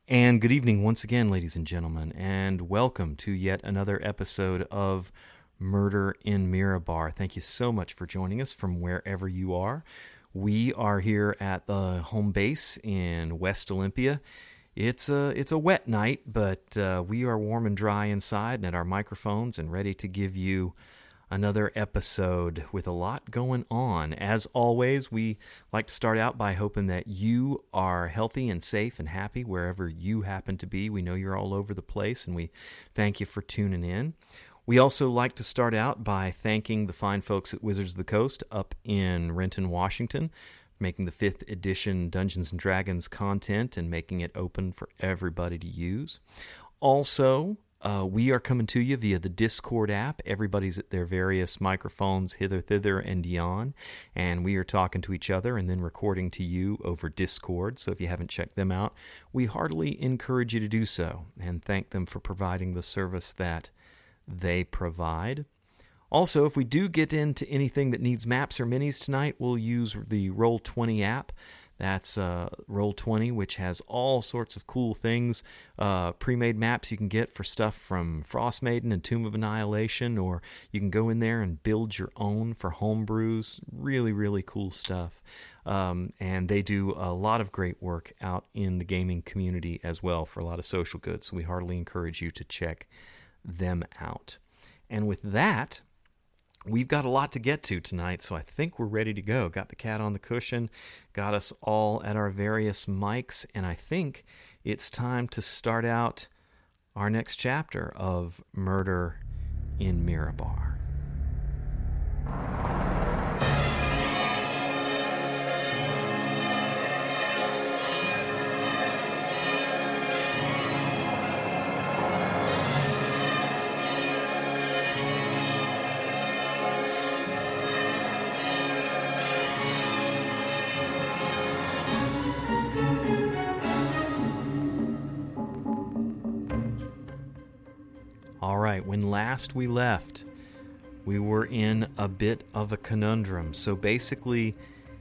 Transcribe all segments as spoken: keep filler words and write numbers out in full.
And good evening once again, ladies and gentlemen, and welcome to yet another episode of Murder in Mirabar. Thank you so much for joining us from wherever you are. We are here at the home base in West Olympia. It's a, it's a wet night, but uh, we are warm and dry inside and at our microphones and ready to give you another episode with a lot going on. As always, we like to start out by hoping that you are healthy and safe and happy wherever you happen to be. We know you're all over the place, and we thank you for tuning in. We also like to start out by thanking the fine folks at Wizards of the Coast up in Renton, Washington, for making the fifth edition Dungeons and Dragons content and making it open for everybody to use. Also, Uh, we are coming to you via the Discord app. Everybody's at their various microphones, hither, thither, and yon, and we are talking to each other and then recording to you over Discord. So if you haven't checked them out, we heartily encourage you to do so and thank them for providing the service that they provide. Also, if we do get into anything that needs maps or minis tonight, we'll use the Roll twenty app. That's uh, Roll twenty, which has all sorts of cool things, uh, pre-made maps you can get for stuff from Frostmaiden and Tomb of Annihilation, or you can go in there and build your own for homebrews. Really, really cool stuff. Um, and they do a lot of great work out in the gaming community as well for a lot of social goods, so we heartily encourage you to check them out. And with that, we've got a lot to get to tonight, so I think we're ready to go. Got the cat on the cushion, got us all at our various mics, and I think it's time to start out our next chapter of Murder in Mirabar. All right, when last we left, we were in a bit of a conundrum. So basically,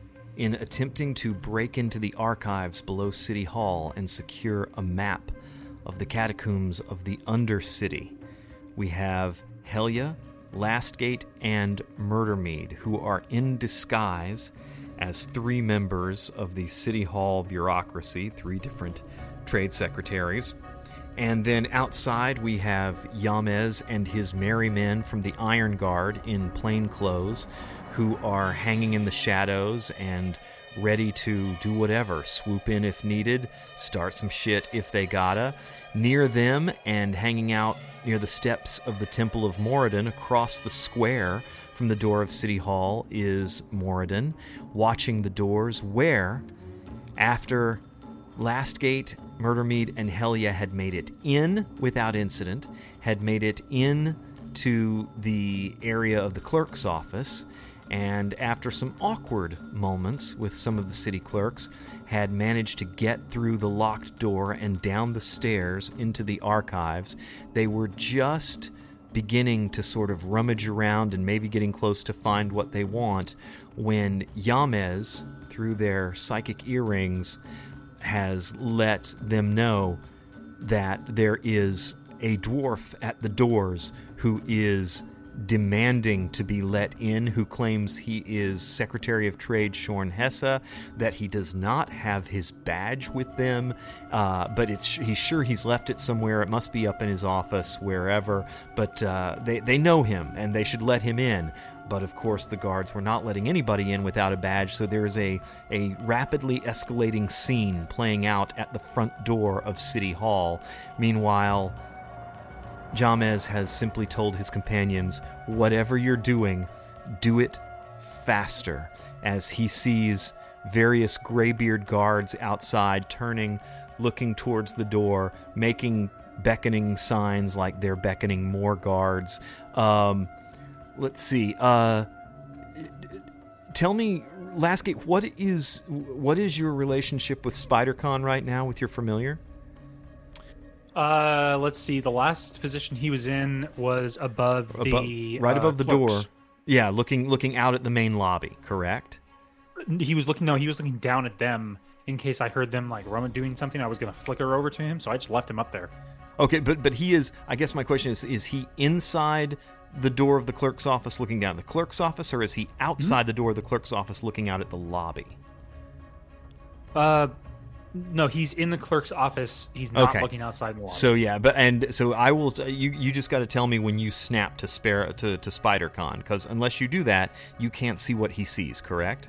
in attempting to break into the archives below City Hall and secure a map of the catacombs of the Undercity, we have Helia, Lastgate, and Murdermead, who are in disguise as three members of the City Hall bureaucracy, three different trade secretaries. And then outside we have Yamez and his merry men from the Iron Guard in plain clothes who are hanging in the shadows and ready to do whatever, swoop in if needed, start some shit if they gotta. Near them and hanging out near the steps of the Temple of Moradin across the square from the door of City Hall is Moradin, watching the doors where, after Lastgate, Murdermead, and Helia had made it in without incident, had made it in to the area of the clerk's office, and after some awkward moments with some of the city clerks, had managed to get through the locked door and down the stairs into the archives. They were just beginning to sort of rummage around and maybe getting close to find what they want when Yamez, through their psychic earrings, has let them know that there is a dwarf at the doors who is demanding to be let in, who claims he is Secretary of Trade Shorn Hessa, that he does not have his badge with them, uh, but it's he's sure he's left it somewhere. It must be up in his office, wherever, but uh, they, they know him, and they should let him in. But of course the guards were not letting anybody in without a badge, so there is a, a rapidly escalating scene playing out at the front door of City Hall. Meanwhile, Jamez has simply told his companions, whatever you're doing, do it faster, as he sees various graybeard guards outside turning, looking towards the door, making beckoning signs like they're beckoning more guards. Um... Let's see. Uh, tell me, Lastgate, what is what is your relationship with SpiderCon right now with your familiar? Uh, let's see. The last position he was in was above, above the right uh, above the clerks. door. Yeah, looking looking out at the main lobby. Correct. He was looking. No, he was looking down at them in case I heard them like Roman doing something, I was gonna flicker over to him, so I just left him up there. Okay, but but he is. I guess my question is: is he inside the door of the clerk's office, looking down at the clerk's office, or is he outside mm-hmm. the door of the clerk's office, looking out at the lobby? Uh, no, he's in the clerk's office. He's not okay. looking outside the lobby. So yeah, but and so I will. You you just got to tell me when you snap to spare to to SpiderCon, because unless you do that, you can't see what he sees. Correct?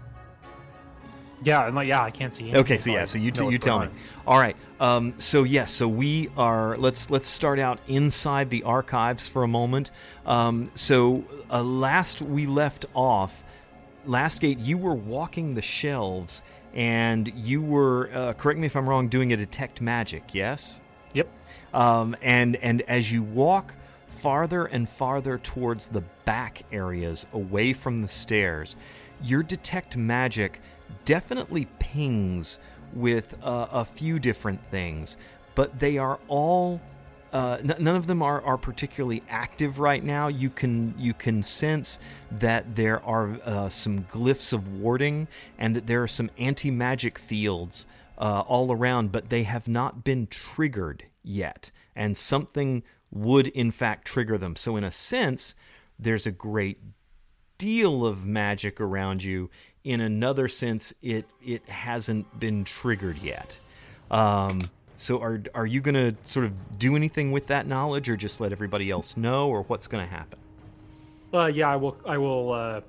Yeah, like, yeah, I can't see anything. Okay, so yeah, so you t- you tell me. All right. Um, so yes, yeah, so we are. Let's let's start out inside the archives for a moment. Um, so uh, last we left off, Lastgate, you were walking the shelves, and you were. Uh, correct me if I'm wrong. Doing a detect magic. Yes. Yep. Um, and and as you walk farther and farther towards the back areas, away from the stairs, your detect magic definitely pings with uh, a few different things, but they are all uh, n- none of them are, are particularly active right now. You can you can sense that there are uh, some glyphs of warding and that there are some anti-magic fields uh, all around, but they have not been triggered yet, and something would in fact trigger them. So in a sense, there's a great deal of magic around you. In another sense, it it hasn't been triggered yet. Um, so are are you going to sort of do anything with that knowledge, or just let everybody else know, or what's going to happen? Uh, yeah, I will. I will. Uh,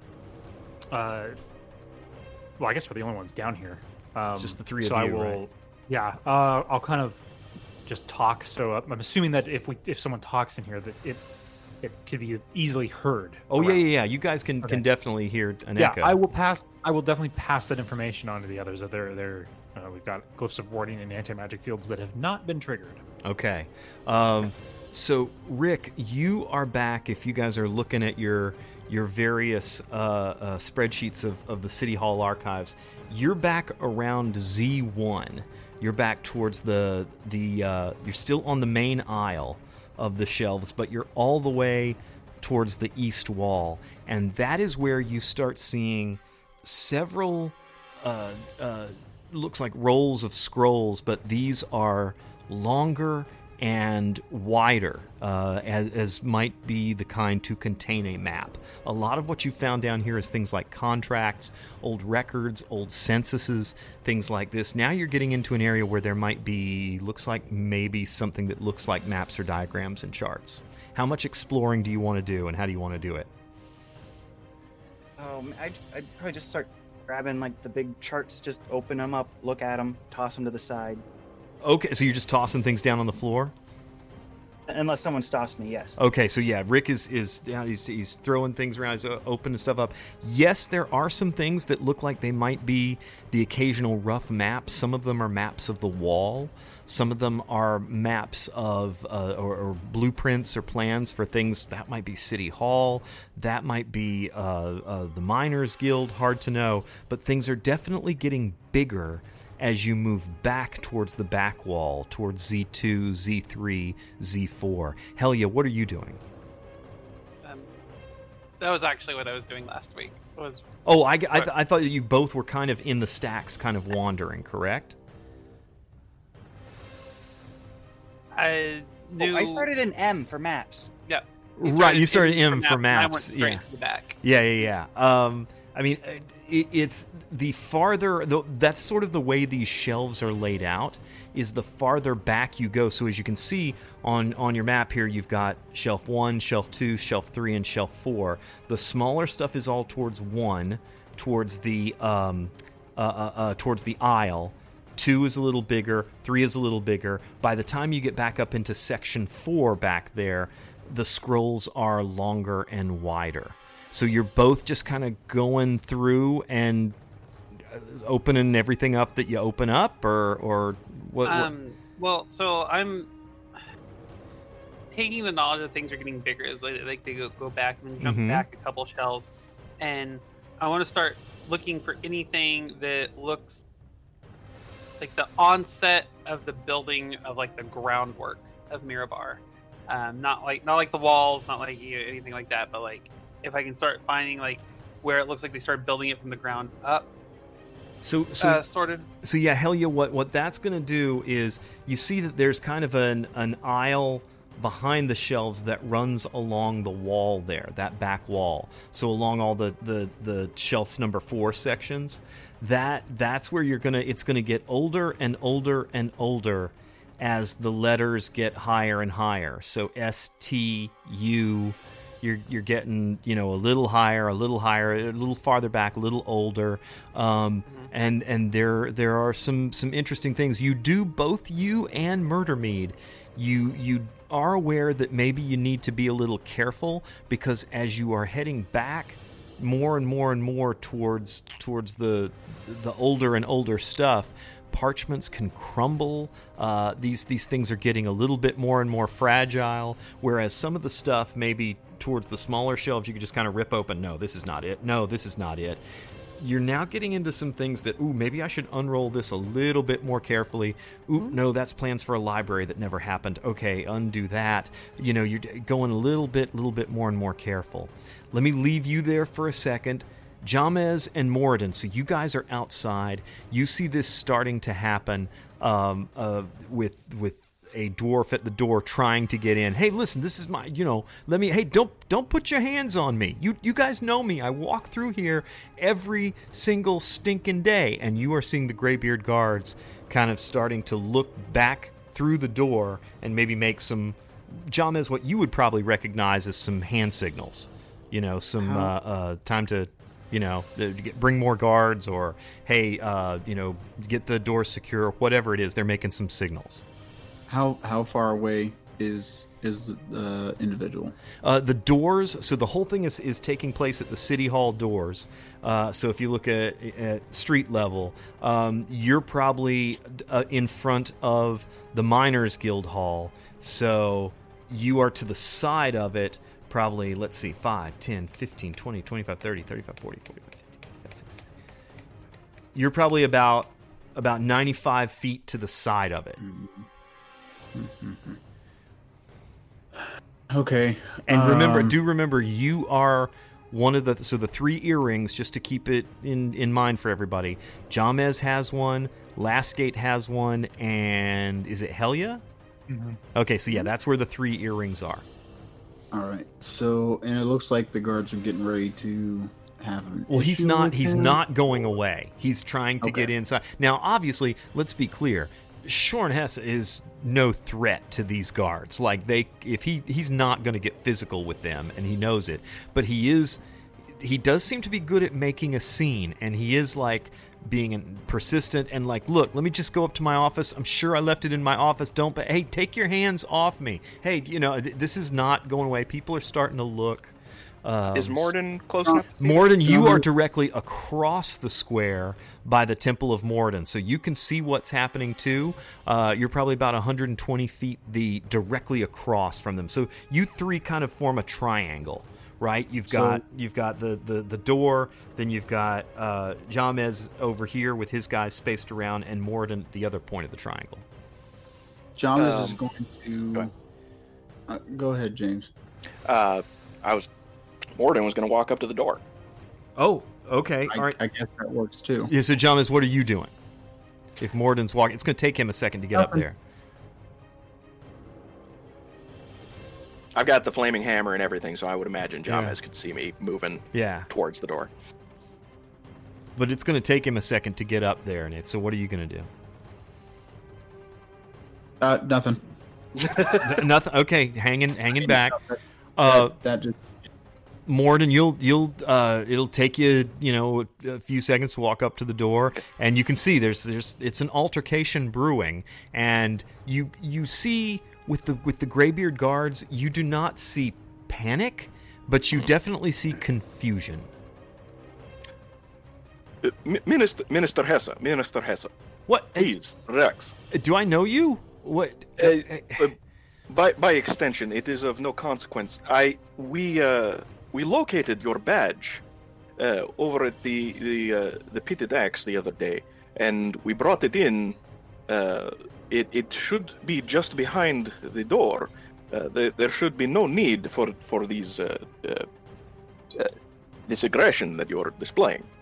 uh, well, I guess we're the only ones down here. Um, just the three so of you, I will. Right? Yeah, uh, I'll kind of just talk. So I'm assuming that if we if someone talks in here, that it. It could be easily heard. Oh around. yeah, yeah, yeah. You guys can, okay. can definitely hear an yeah, echo. Yeah, I will pass. I will definitely pass that information on to the others. That they're, they're uh, we've got glyphs of warding and anti-magic fields that have not been triggered. Okay. Um, so Rick, you are back. If you guys are looking at your your various uh, uh, spreadsheets of, of the City Hall archives, you're back around Z one. You're back towards the the. Uh, you're still on the main aisle of the shelves, but you're all the way towards the east wall, and that is where you start seeing several uh, uh, looks like rolls of scrolls, but these are longer and wider, uh, as, as might be the kind to contain a map. A lot of what you found down here is things like contracts, old records, old censuses, things like this. Now you're getting into an area where there might be, looks like maybe something that looks like maps or diagrams and charts. How much exploring do you want to do, and how do you want to do it? Um, I'd, I'd probably just start grabbing like the big charts, just open them up, look at them, toss them to the side. Okay, so you're just tossing things down on the floor? Unless someone stops me, yes. Okay, so yeah, Rick is is yeah, he's he's throwing things around, he's opening stuff up. Yes, there are some things that look like they might be the occasional rough maps. Some of them are maps of the wall. Some of them are maps of uh, or, or blueprints or plans for things that might be City Hall. That might be uh, uh, the Miners Guild. Hard to know, but things are definitely getting bigger as you move back towards the back wall, towards Z two, Z three, Z four. Helia, what are you doing? Um, that was actually what I was doing last week. Was oh, I, I, th- I thought that you both were kind of in the stacks, kind of wandering, correct? I knew... Oh, I started in M for maps. Yeah. You right, you started in M for maps. I went straight yeah. to the back. Yeah, yeah, yeah. Um, I mean, it, it's the farther, the, that's sort of the way these shelves are laid out, is the farther back you go. So as you can see on, on your map here, you've got shelf one, shelf two, shelf three, and shelf four. The smaller stuff is all towards one, towards the um, uh, uh, uh, towards the aisle. Two is a little bigger, three is a little bigger. By the time you get back up into section four back there, the scrolls are longer and wider. So you're both just kind of going through and opening everything up that you open up, or or what? Um, what? Well, so I'm taking the knowledge that things are getting bigger as like, like they go, go back and jump Mm-hmm. back a couple shelves, and I want to start looking for anything that looks like the onset of the building of like the groundwork of Mirabar. Um, not like not like the walls, not like you know, anything like that, but like if I can start finding like where it looks like they started building it from the ground up. So, so, uh, sorted. so yeah, Helia, what what that's going to do is you see that there's kind of an an aisle behind the shelves that runs along the wall there, that back wall. So along all the the the shelves number four sections, that that's where you're gonna. It's gonna get older and older and older as the letters get higher and higher. So S T U. You're you're getting, you know, a little higher, a little higher, a little farther back, a little older, um, mm-hmm. and and there there are some some interesting things. You do, both you and Murdermead, you you are aware that maybe you need to be a little careful, because as you are heading back more and more and more towards towards the the older and older stuff, parchments can crumble. Uh, these these things are getting a little bit more and more fragile, whereas some of the stuff maybe towards the smaller shelves you could just kind of rip open. No, this is not it. No, this is not it. You're now getting into some things that, ooh, maybe I should unroll this a little bit more carefully. Ooh, mm-hmm. no, that's plans for a library that never happened. Okay, undo that. You know, you're going a little bit, little bit more and more careful. Let me leave you there for a second. Jamez and Moradin, so you guys are outside. You see this starting to happen um, uh, with with a dwarf at the door trying to get in. Hey, listen, this is my, you know, let me, hey, don't don't put your hands on me. You you guys know me. I walk through here every single stinking day. And you are seeing the Greybeard guards kind of starting to look back through the door and maybe make some, Jamez, what you would probably recognize as some hand signals. You know, some uh, uh, time to, you know, bring more guards, or, hey, uh, you know, get the door secure, whatever it is. They're making some signals. How how far away is is the uh, individual? Uh, the doors, so the whole thing is, is taking place at the City Hall doors. Uh, so if you look at, at street level, um, you're probably uh, in front of the Miners Guild Hall. So you are to the side of it, probably, let's see, five, ten, fifteen, twenty, twenty-five, thirty, thirty-five, forty, forty-five, fifty, fifty-six. You're probably about about ninety-five feet to the side of it. Mm-hmm. Okay. And remember, um, do remember, you are one of the, so the three earrings, just to keep it in, in mind for everybody. Jamez has one, Lastgate has one, and is it Helia? Mm-hmm. Okay, so yeah, that's where the three earrings are. All right. So, and it looks like the guards are getting ready to have an Well, he's issue not. with He's him? not going away. He's trying to Okay. get inside. Now, obviously, let's be clear. Shorn Hess is no threat to these guards. Like, they, if he, he's not going to get physical with them, and he knows it. But he is, he does seem to be good at making a scene, and he is like being persistent and like, look, let me just go up to my office. I'm sure I left it in my office. Don't, but hey, take your hands off me. Hey, you know, th- this is not going away. People are starting to look. Um, Is Morden close enough? Morden, you are directly across the square by the Temple of Morden, so you can see what's happening too. Uh, you're probably about one hundred twenty feet the directly across from them. So you three kind of form a triangle, right? You've got So- you've got the, the, the door, then you've got uh, Jamez over here with his guys spaced around, and Morden at the other point of the triangle. Jamez Um, is going to. go ahead. Uh, go ahead, James. Uh, I was. Morden was going to walk up to the door. Oh, okay, I, all right. I guess that works too. Yeah, so Jamez, what are you doing? If Morden's walking, it's going to take him a second to get up Nothing. there. I've got the flaming hammer and everything, so I would imagine Jamez Yeah. could see me moving Yeah. towards the door. But it's going to take him a second to get up there, Nate. So what are you going to do? Uh, nothing. N- Nothing. Okay, hanging, hanging back. Uh, that, that just. Morden, you'll, you'll, uh, it'll take you, you know, a few seconds to walk up to the door, and you can see there's, there's, it's an altercation brewing, and you, you see with the, with the Greybeard guards, you do not see panic, but you definitely see confusion. Uh, Mi- Minister, Minister Hesse, Minister Hesse. What? Please, Rex. Do I know you? What? Uh, uh, by by extension, it is of no consequence. I we uh we located your badge uh, over at the the uh, the pitted axe the other day, and we brought it in. Uh, it it should be just behind the door. Uh, the, there should be no need for for these uh, uh, uh, this aggression that you're displaying.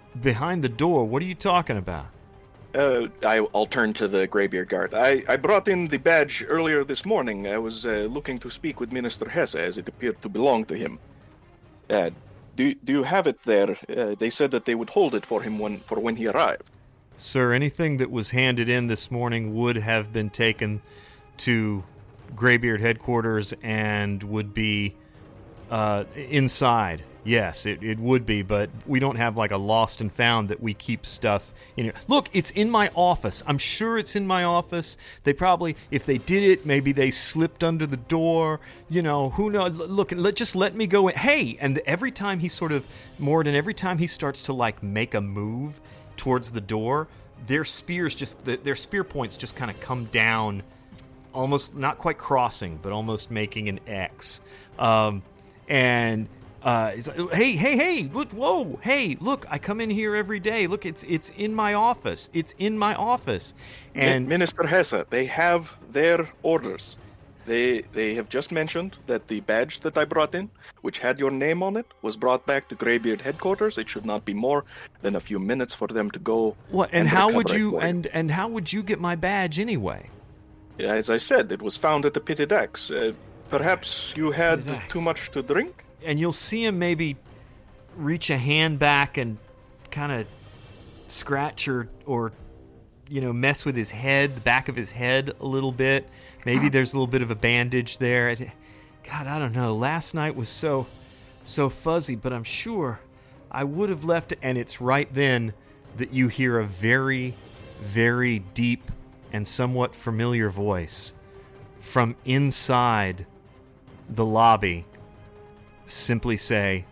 behind the door. What are you talking about? Uh, I, I'll turn to the Greybeard guard. I, I brought in the badge earlier this morning. I was uh, looking to speak with Minister Hesse, as it appeared to belong to him. Uh, do, do you have it there? Uh, they said that they would hold it for him when, for when he arrived. Sir, anything that was handed in this morning would have been taken to Greybeard headquarters and would be uh, inside. Yes, it, it would be, but we don't have like a lost and found that we keep stuff in here. Look, it's in my office. I'm sure it's in my office. They probably, if they did it, maybe they slipped under the door. You know, who knows? Look, let, just let me go in. Hey, and every time he sort of, Morden, every time he starts to like make a move towards the door, their spears just, their spear points just kind of come down, almost, not quite crossing, but almost making an X. Um, and... Uh, he's like, hey, hey, hey, look, whoa, hey, look, I come in here every day. Look, it's it's in my office. It's in my office. And Minister Hesse, they have their orders. They they have just mentioned that the badge that I brought in, which had your name on it, was brought back to Greybeard headquarters. It should not be more than a few minutes for them to go. What? And, and how would you, you and and how would you get my badge anyway? As I said, it was found at the Pitted Axe. Uh, perhaps you had Pitted Axe. too much to drink? And you'll see him maybe reach a hand back and kind of scratch or, or, you know, mess with his head, the back of his head a little bit. Maybe there's a little bit of a bandage there. God, I don't know. Last night was so, so fuzzy, but I'm sure I would have left it. And it's right then that you hear a very, very deep and somewhat familiar voice from inside the lobby simply say,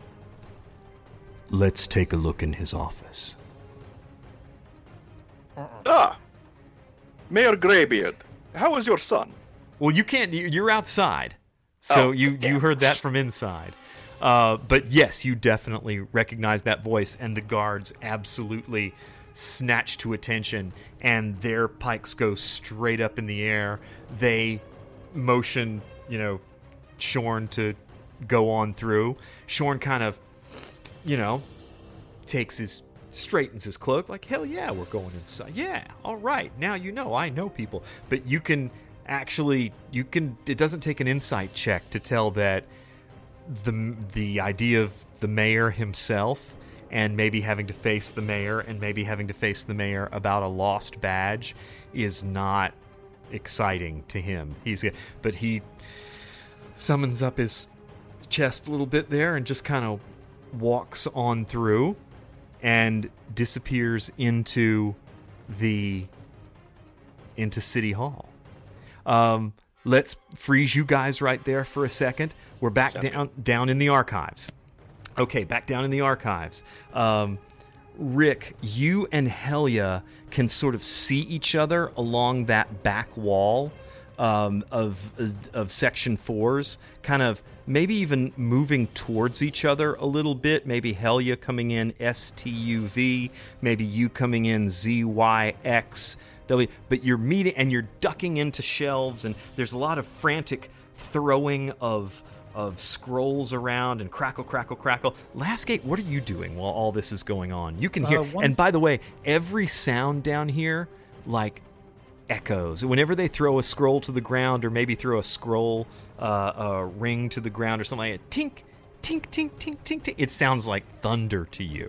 "Let's take a look in his office." Ah, Mayor Greybeard, how is your son? Well, you can't. You're outside, so Oh, you yeah. you heard that from inside. Uh, but yes, you definitely recognize that voice, and the guards absolutely snatch to attention, and their pikes go straight up in the air. They motion, you know, Shorn to go on through. Shorn kind of, you know, takes his, straightens his cloak, like, hell yeah, we're going inside. Yeah, all right, now you know, I know people. But you can actually, you can, it doesn't take an insight check to tell that the the idea of the mayor himself and maybe having to face the mayor and maybe having to face the mayor about a lost badge is not exciting to him. He's, but he summons up his chest a little bit there and just kind of walks on through and disappears into the into City Hall. Um, let's freeze you guys right there for a second. We're back Sounds down down in the archives. Okay, back down in the archives. Um, Rick, you and Helia can sort of see each other along that back wall um, of of Section Four's, kind of maybe even moving towards each other a little bit. Maybe Helia coming in S T U V, maybe you coming in Z Y X W. But you're meeting and you're ducking into shelves, and there's a lot of frantic throwing of of scrolls around and crackle, crackle, crackle. Lastgate, what are you doing while all this is going on? You can hear, Uh, one and by the way, every sound down here, like, echoes. Whenever they throw a scroll to the ground, or maybe throw a scroll, uh, a ring to the ground, or something like that, tink, tink, tink, tink, tink, tink, it sounds like thunder to you.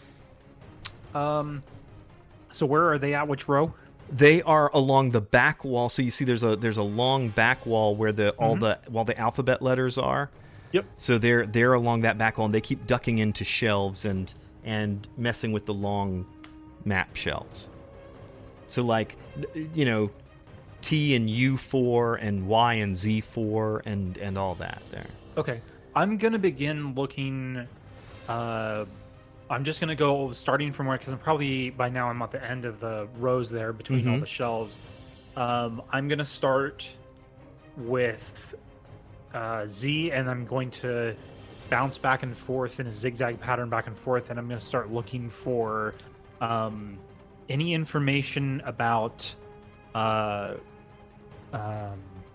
Um, so where are they at? Which row? They are along the back wall. So you see, there's a there's a long back wall where the all the all the alphabet letters are. Yep. So they're they're along that back wall, and they keep ducking into shelves and and messing with the long map shelves. So like, you know, T and U four and Y and Z four and and all that there. Okay, I'm gonna begin looking. Uh, I'm just gonna go starting from where, because I'm probably by now I'm at the end of the rows there between all Mhm. the shelves. Um, I'm gonna start with uh, Z, and I'm going to bounce back and forth in a zigzag pattern back and forth, and I'm gonna start looking for um, any information about uh, um,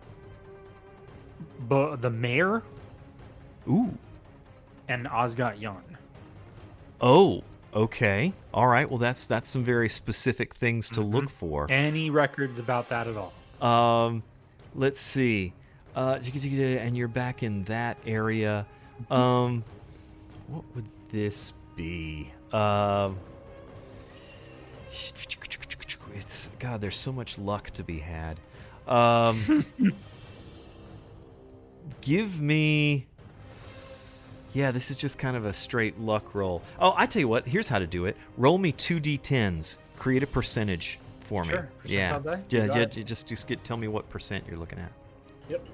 bo- the mayor Ooh. and Osgot Yan. Oh, Okay. All right. Well, that's that's some very specific things to Mhm. look for. Any records about that at all? Um, let's see. Uh, and you're back in that area. Um, what would this be? Um, it's God. There's so much luck to be had. Um, give me. Yeah, this is just kind of a straight luck roll. Oh, I tell you what. Here's how to do it. Roll me two d tens. Create a percentage for me. Sure. Yeah. Percentile die? You Yeah. got yeah it. just just get tell me what percent you're looking at. Yep.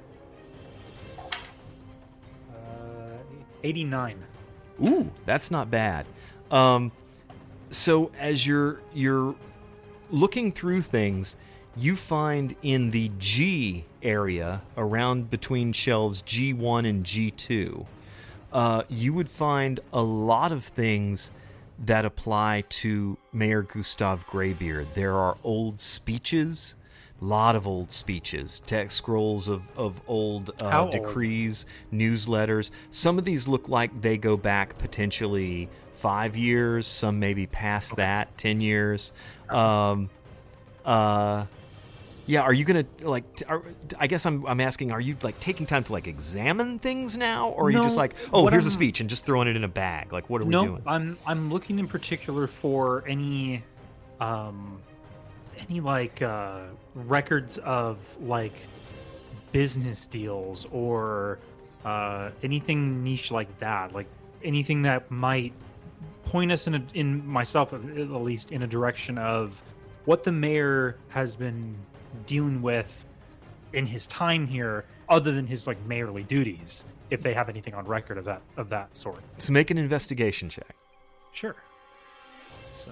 Uh, eighty-nine. Ooh, that's not bad. Um, so as you're you're looking through things, you find in the G area around between shelves G one and G two, uh, you would find a lot of things that apply to Mayor Gustav Greybeard. There are old speeches, a lot of old speeches, text scrolls of, of old uh, How old? decrees, newsletters. Some of these look like they go back potentially five years, some maybe past that, ten years. Um, uh, yeah, are you gonna like? T- are, I guess I'm I'm asking, are you like taking time to like examine things now, or are you No, just like, oh, what here's a I'm- speech and just throwing it in a bag? Like, what are we No, doing? I'm I'm looking in particular for any, um, any like uh, records of like business deals or uh, anything niche like that. Like anything that might point us in a, in myself at least in a direction of what the mayor has been dealing with in his time here, other than his like mayorly duties. If they have anything on record of that of that sort. So make an investigation check. Sure. So,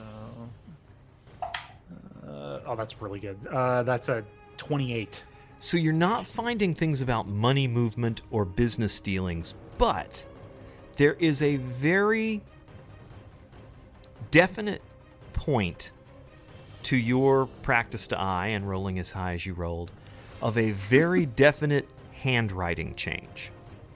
uh, oh, that's really good. Uh, that's a twenty-eight. So you're not finding things about money movement or business dealings, but there is a very definite point to your practiced eye and rolling as high as you rolled of a very definite handwriting change.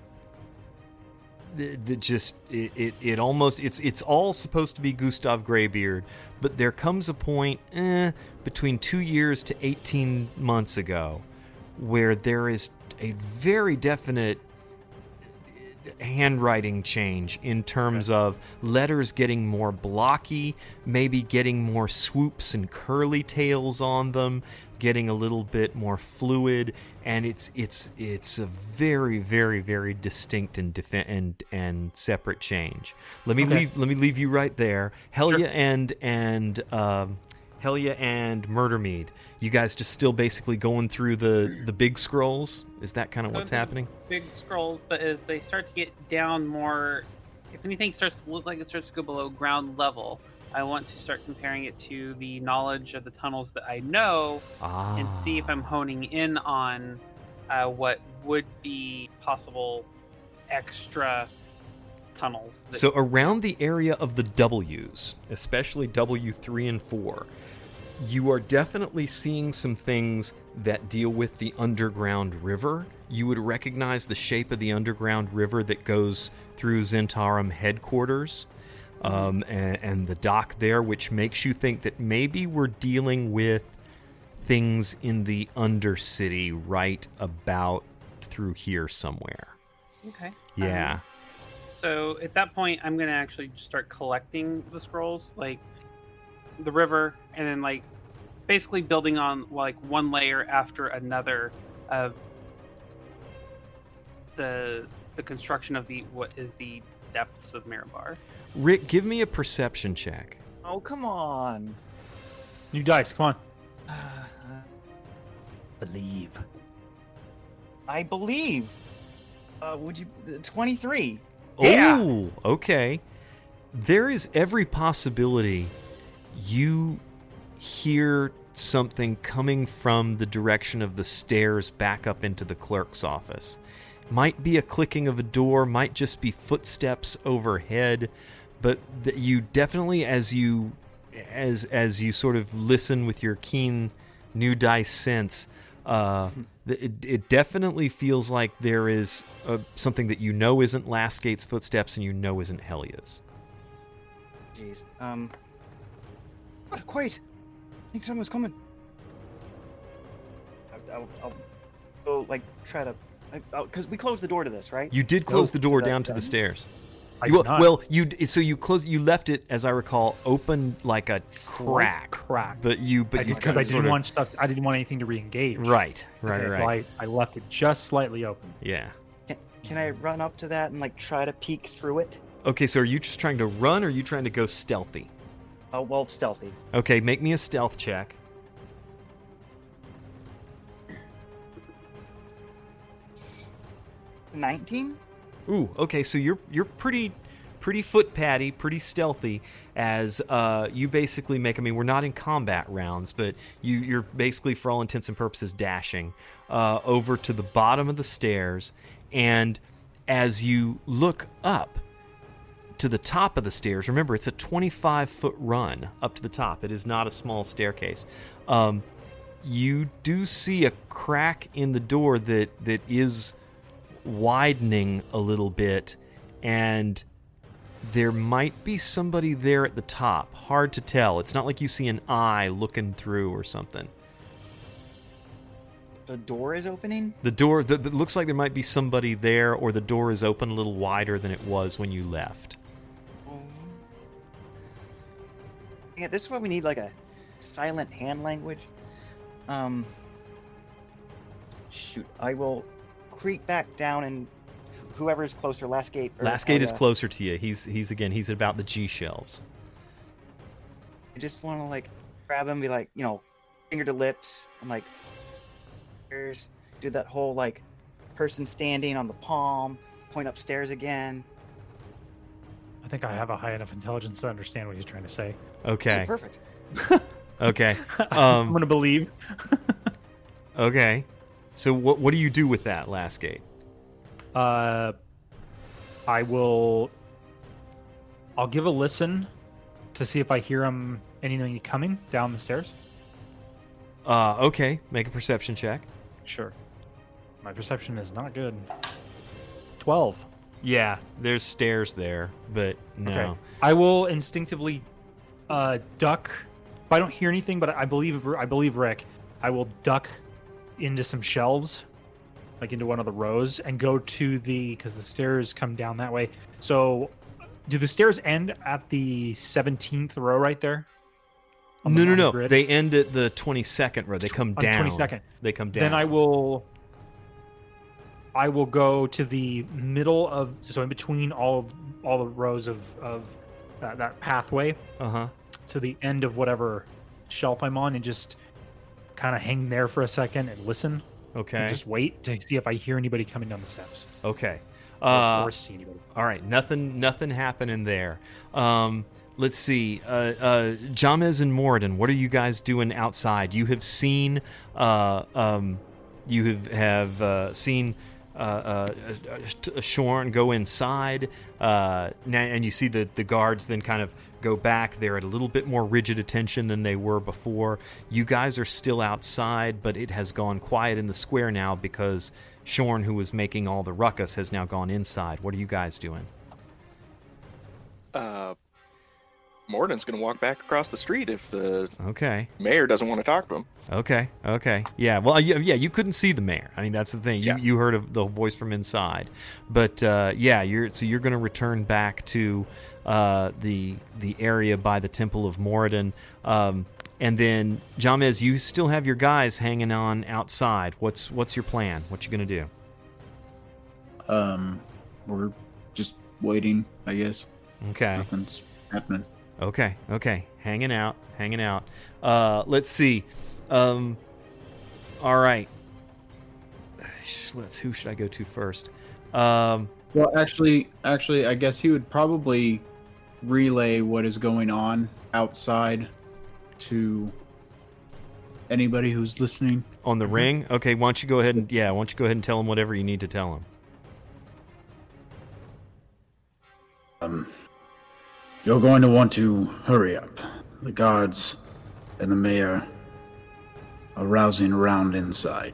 The, the just it, it, it almost it's it's all supposed to be Gustav Greybeard, but there comes a point eh, between two years to eighteen months ago where there is a very definite handwriting change in terms of letters getting more blocky, maybe getting more swoops and curly tails on them, getting a little bit more fluid, and it's it's it's a very very very distinct and defi- and and separate change. Let me Okay. leave let me leave you right there. Helia Sure. and and um, Helia and Murdermead. You guys just still basically going through the the big scrolls? Is that kind of what's Okay. happening? Big scrolls, but as they start to get down more, if anything starts to look like it starts to go below ground level, I want to start comparing it to the knowledge of the tunnels that I know Ah. and see if I'm honing in on uh, what would be possible extra tunnels. That, So around the area of the W's, especially W three and four, you are definitely seeing some things that deal with the underground river. You would recognize the shape of the underground river that goes through Zentarum headquarters, um, and, and the dock there, which makes you think that maybe we're dealing with things in the Undercity right about through here somewhere. okay. Yeah. Um, so at that point, I'm gonna actually just start collecting the scrolls, like the river, and then like basically building on like one layer after another of the the construction of the what is the depths of Mirabar. Rick, give me a perception check. Oh, come on. New dice, come on. Uh, Believe. I believe. Uh, would you? twenty-three. Yeah. Oh, okay. There is every possibility you hear something coming from the direction of the stairs back up into the clerk's office. Might be a clicking of a door, might just be footsteps overhead, but th- you definitely, as you as as you sort of listen with your keen new dice sense, uh, th- it, it definitely feels like there is uh something that you know isn't Lastgate's footsteps and you know isn't Helia's. jeez. Um. What? Quiet. I think someone's coming. I'll, I'll, I'll go like try to, because we closed the door to this, right? You did close No, the door that down to the done? stairs. I You- did not. well, you d- so you closed. You left it, as I recall, open like a crack. Crack. But you, but you Because kind I of didn't sort of want stuff. I didn't want anything to re-engage. right, right, Okay. right. So I, I left it just slightly open. Yeah. Can, can I run up to that and like try to peek through it? Okay, so are you just trying to run, or are you trying to go stealthy? Oh, well, it's stealthy. Okay, make me a stealth check. nineteen? Ooh, okay, so you're you're pretty pretty foot patty, pretty stealthy as uh, you basically make. I mean, we're not in combat rounds, but you you're basically, for all intents and purposes, dashing uh, over to the bottom of the stairs, and as you look up to the top of the stairs, remember it's a twenty-five foot run up to the top. It is not a small staircase. Um, you do see a crack in the door that that is widening a little bit, and there might be somebody there at the top. Hard to tell. It's not like you see an eye looking through or something. The door is opening? The door, the, it looks like there might be somebody there, or the door is open a little wider than it was when you left. Oh. Yeah, this is why we need like a silent hand language. Um. Shoot, I will creep back down and whoever's closer, last gate. Or, Last gate or, is uh, closer to you. He's he's again. He's at about the G shelves. I just want to like grab him, and be like, you know, finger to lips, and like, here's do that whole like person standing on the palm, point upstairs again. I think I have a high enough intelligence to understand what he's trying to say. Okay. Oh, perfect. Okay. I'm Um. gonna believe. Okay. So what what do you do with that last gate? Uh, I will. I'll give a listen to see if I hear him anything coming down the stairs. Uh. Okay. Make a perception check. Sure. My perception is not good. Twelve. Yeah. There's stairs there, but no. Okay. I will instinctively uh, duck. If I don't hear anything, but I believe I believe Rick, I will duck into some shelves, like into one of the rows, and go to the because the stairs come down that way. So, do the stairs end at the seventeenth row right there? On the- No, no, on the no. grid? They end at the twenty-second row. They come On the down. twenty-second. They come down. Then I will. I will go to the middle of so in between all of all the rows of of that, that pathway Uh huh. to the end of whatever shelf I'm on and just kind of hang there for a second and listen. Okay. And just wait to see if I hear anybody coming down the steps Okay. or, Uh, or see anybody. all right. Nothing. Nothing happening there. Um. Let's see. Uh. Uh. Jamez and Moradin, what are you guys doing outside? You have seen. Uh. Um. You have have uh, seen. Uh, uh, Shorn go inside, uh, now, and you see the, the guards then kind of go back. They're at a little bit more rigid attention than they were before. You guys are still outside, but it has gone quiet in the square now because Shorn, who was making all the ruckus, has now gone inside. What are you guys doing? Uh, Morden's gonna walk back across the street if the Okay. mayor doesn't want to talk to him. Okay. Okay. Yeah. Well, yeah, yeah. You couldn't see the mayor. I mean, that's the thing. You Yeah. you heard of the voice from inside, but uh, yeah, you're so you're going to return back to uh, the the area by the Temple of Moradin, um, and then Jamez, you still have your guys hanging on outside. What's what's your plan? What you going to do? Um, we're just waiting, I guess. Okay. Nothing's happening. Okay, okay. Hanging out, hanging out. Uh, let's see. Um, all right. Let's. Who should I go to first? Um, Well, actually, actually, I guess he would probably relay what is going on outside to anybody who's listening. on the ring. Okay. Why don't you go ahead and yeah? Why don't you go ahead and tell him whatever you need to tell him? Um, you're going to want to hurry up. The guards and the mayor are rousing around inside.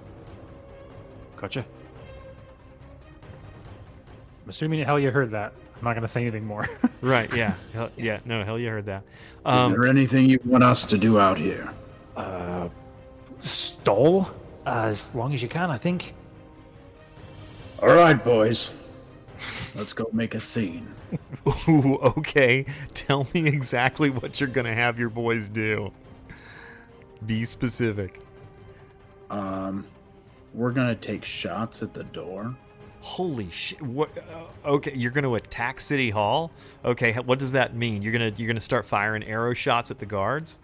Gotcha. I'm assuming hell you heard that. I'm not gonna say anything more. Right, yeah. Hell, yeah, no, hell yeah, I heard that. Is Um, there anything you want us to do out here? uh, stole? Uh, as long as you can, I think. All right, boys. Let's go make a scene. ooh, okay. Tell me exactly what you're going to have your boys do. Be specific. Um, we're gonna take shots at the door. Holy shit! What? Uh, okay, you're going to attack City Hall. Okay, h- what does that mean? You're gonna you're gonna start firing arrow shots at the guards?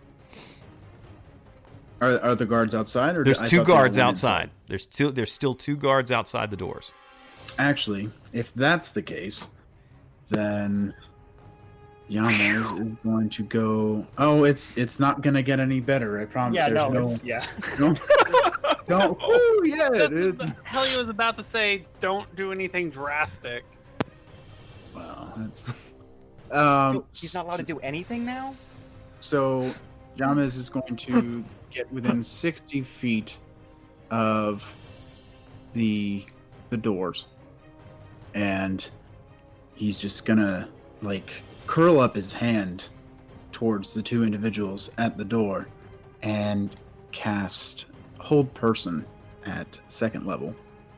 Are, are the guards outside? Or There's I two thought they all guards went outside. inside? There's two. There's still two guards outside the doors. Actually, if that's the case, then Yamez is going to go. Oh, it's it's not gonna get any better. I promise. Yeah, There's no, no, it's yeah. no, don't. Oh, yeah, That's it's, what Helly was about to say, don't do anything drastic. well, that's. Um, So he's not allowed to do anything now. So, Yamez is going to get within sixty feet of the the doors, and he's just gonna like curl up his hand towards the two individuals at the door and cast Hold Person at second level.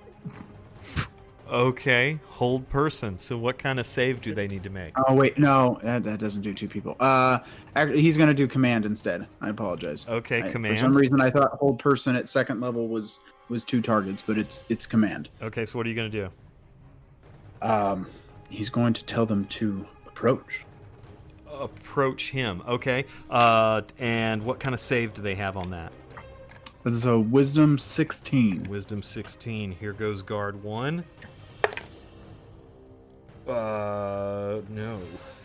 Okay, hold person. So what kind of save do they need to make? Oh wait, no, that, that doesn't do two people. Uh, actually, he's gonna do command instead. I apologize. Okay, I- command. For some reason, I thought Hold Person at second level was was two targets, but it's it's command. Okay, so what are you going to do? Um, he's going to tell them to approach. Approach him. Okay. Uh, and what kind of save do they have on that? That's a Wisdom sixteen. Wisdom sixteen. Here goes guard one. Uh, no.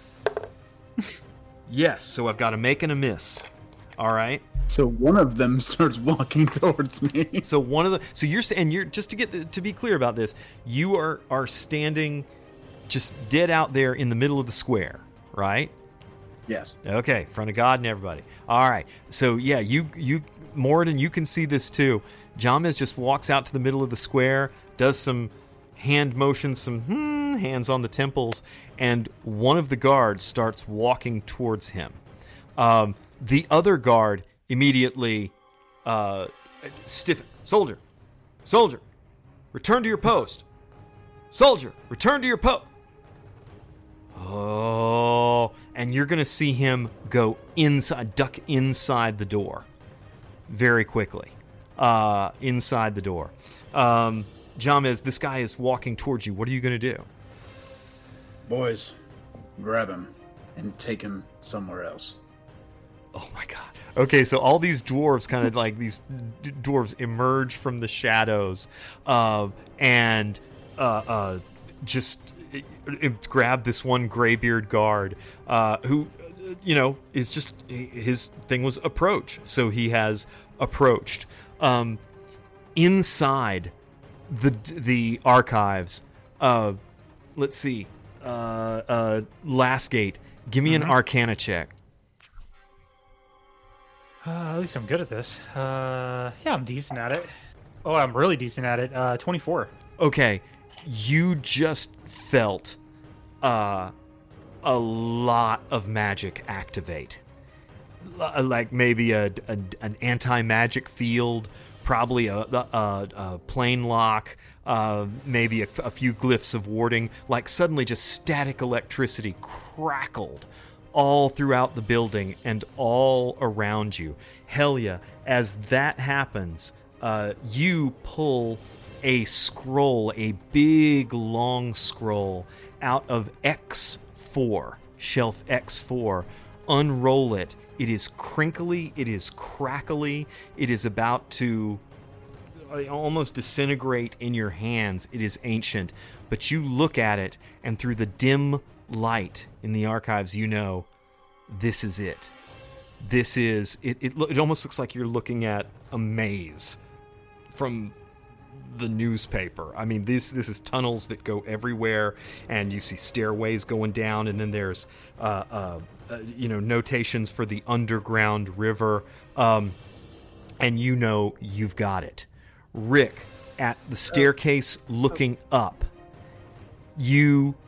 Yes, so I've got a make and a miss. All right. So one of them starts walking towards me. So one of the so you're and you're just to get the, to be clear about this, you are are standing just dead out there in the middle of the square, right? Yes. Okay, front of God and everybody. All right. So yeah, you you Moradin, you can see this too. Jamez just walks out to the middle of the square, does some hand motions, some hmm, hands on the temples, and one of the guards starts walking towards him. Um, the other guard immediately uh, stiffen. Soldier, soldier, return to your post. Soldier, return to your post. Oh, and you're going to see him go inside, duck inside the door very quickly. Uh, inside the door. Um, Jamez, this guy is walking towards you. What are you going to do? Boys, grab him and take him somewhere else. Oh my god. Okay, so all these dwarves kind of like these d- dwarves emerge from the shadows uh, and uh, uh, just uh, uh, grab this one graybeard guard uh, who, you know, is just his thing was approach. So he has approached. Um, inside the the archives, uh, let's see, uh, uh, Lastgate, give me Mhm. an Arcana check. Uh, at least I'm good at this. Uh, yeah, I'm decent at it. Oh, I'm really decent at it. Uh, twenty-four. Okay, you just felt uh, a lot of magic activate. L- like maybe a, a an anti-magic field, probably a, a, a plane lock, uh, maybe a, a few glyphs of warding. Like suddenly just static electricity crackled all throughout the building and all around you. Helia, as that happens, uh, you pull a scroll, a big long scroll out of X four, shelf X four. Unroll it. It is crinkly, it is crackly, it is about to almost disintegrate in your hands. It is ancient, but you look at it, and through the dim light in the archives, you know this is it. This is it. It, it almost looks like you're looking at a maze from the newspaper. I mean, this this is tunnels that go everywhere, and you see stairways going down, and then there's uh, uh, uh, you know notations for the underground river, um, and you know you've got it. Rick, at the staircase looking up, you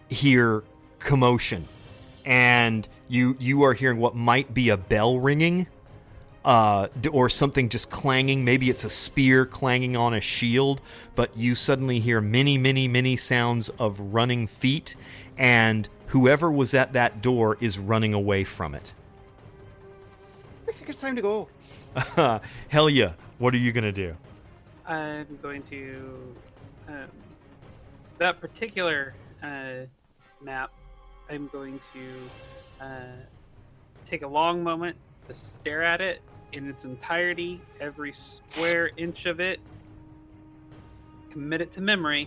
hear commotion, and you you are hearing what might be a bell ringing, uh, d- or something just clanging. Maybe it's a spear clanging on a shield, but you suddenly hear many, many, many sounds of running feet, and whoever was at that door is running away from it. I think it's time to go. Hell yeah! What are you gonna do? I'm going to um, that particular uh, map. I'm going to uh, take a long moment to stare at it in its entirety, every square inch of it. Commit it to memory,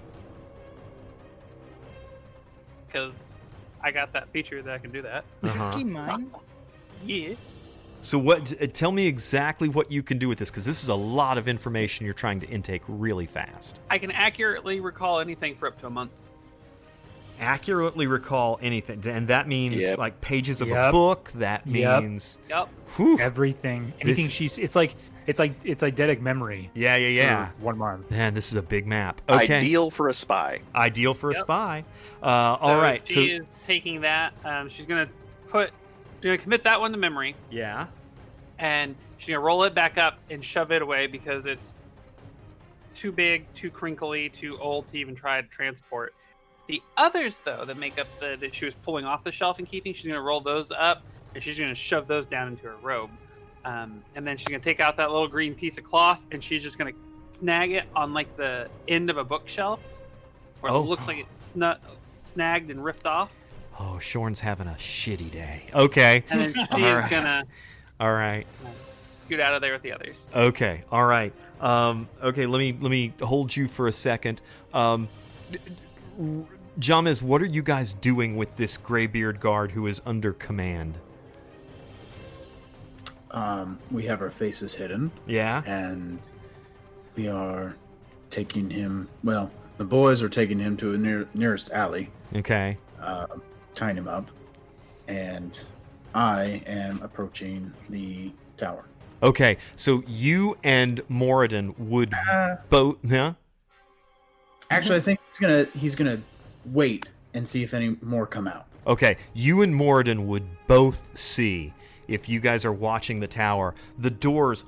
because I got that feature that I can do that. Uh-huh. Keep in mind. Yeah. So what? uh, Tell me exactly what you can do with this, because this is a lot of information you're trying to intake really fast. I can accurately recall anything for up to a month. Accurately recall anything, and that means Yep. like pages of a Yep. book. That Yep. means, Yep. whew, Everything, anything This- she's. It's like it's like it's eidetic memory. yeah, yeah, yeah. For one month. Man, this is a big map. Okay, Ideal for a spy. Ideal for a Yep. spy. Uh, all right, so she is taking that. Um, she's gonna put. She's gonna commit that one to memory, yeah, and she's gonna roll it back up and shove it away because it's too big, too crinkly, too old to even try to transport. The others, though, that make up the that she was pulling off the shelf and keeping, she's gonna roll those up and she's gonna shove those down into her robe. Um, and then she's gonna take out that little green piece of cloth and she's just gonna snag it on like the end of a bookshelf where Oh. it looks like it's snu- snagged and ripped off. Oh, Shorn's having a shitty day. Okay, And then she's All right. gonna all right. scoot out of there with the others. Okay, all right. Um, okay, let me let me hold you for a second. Um, James, what are you guys doing with this graybeard guard who is under command? Um, we have our faces hidden, Yeah. and we are taking him. Well, the boys are taking him to the near, nearest alley, Okay. uh, tying him up, and I am approaching the tower. Okay. So you and Moradin would Uh, both. Yeah. actually, I think he's gonna he's gonna wait and see if any more come out. Okay. You and Moradin would both see, if you guys are watching the tower, the doors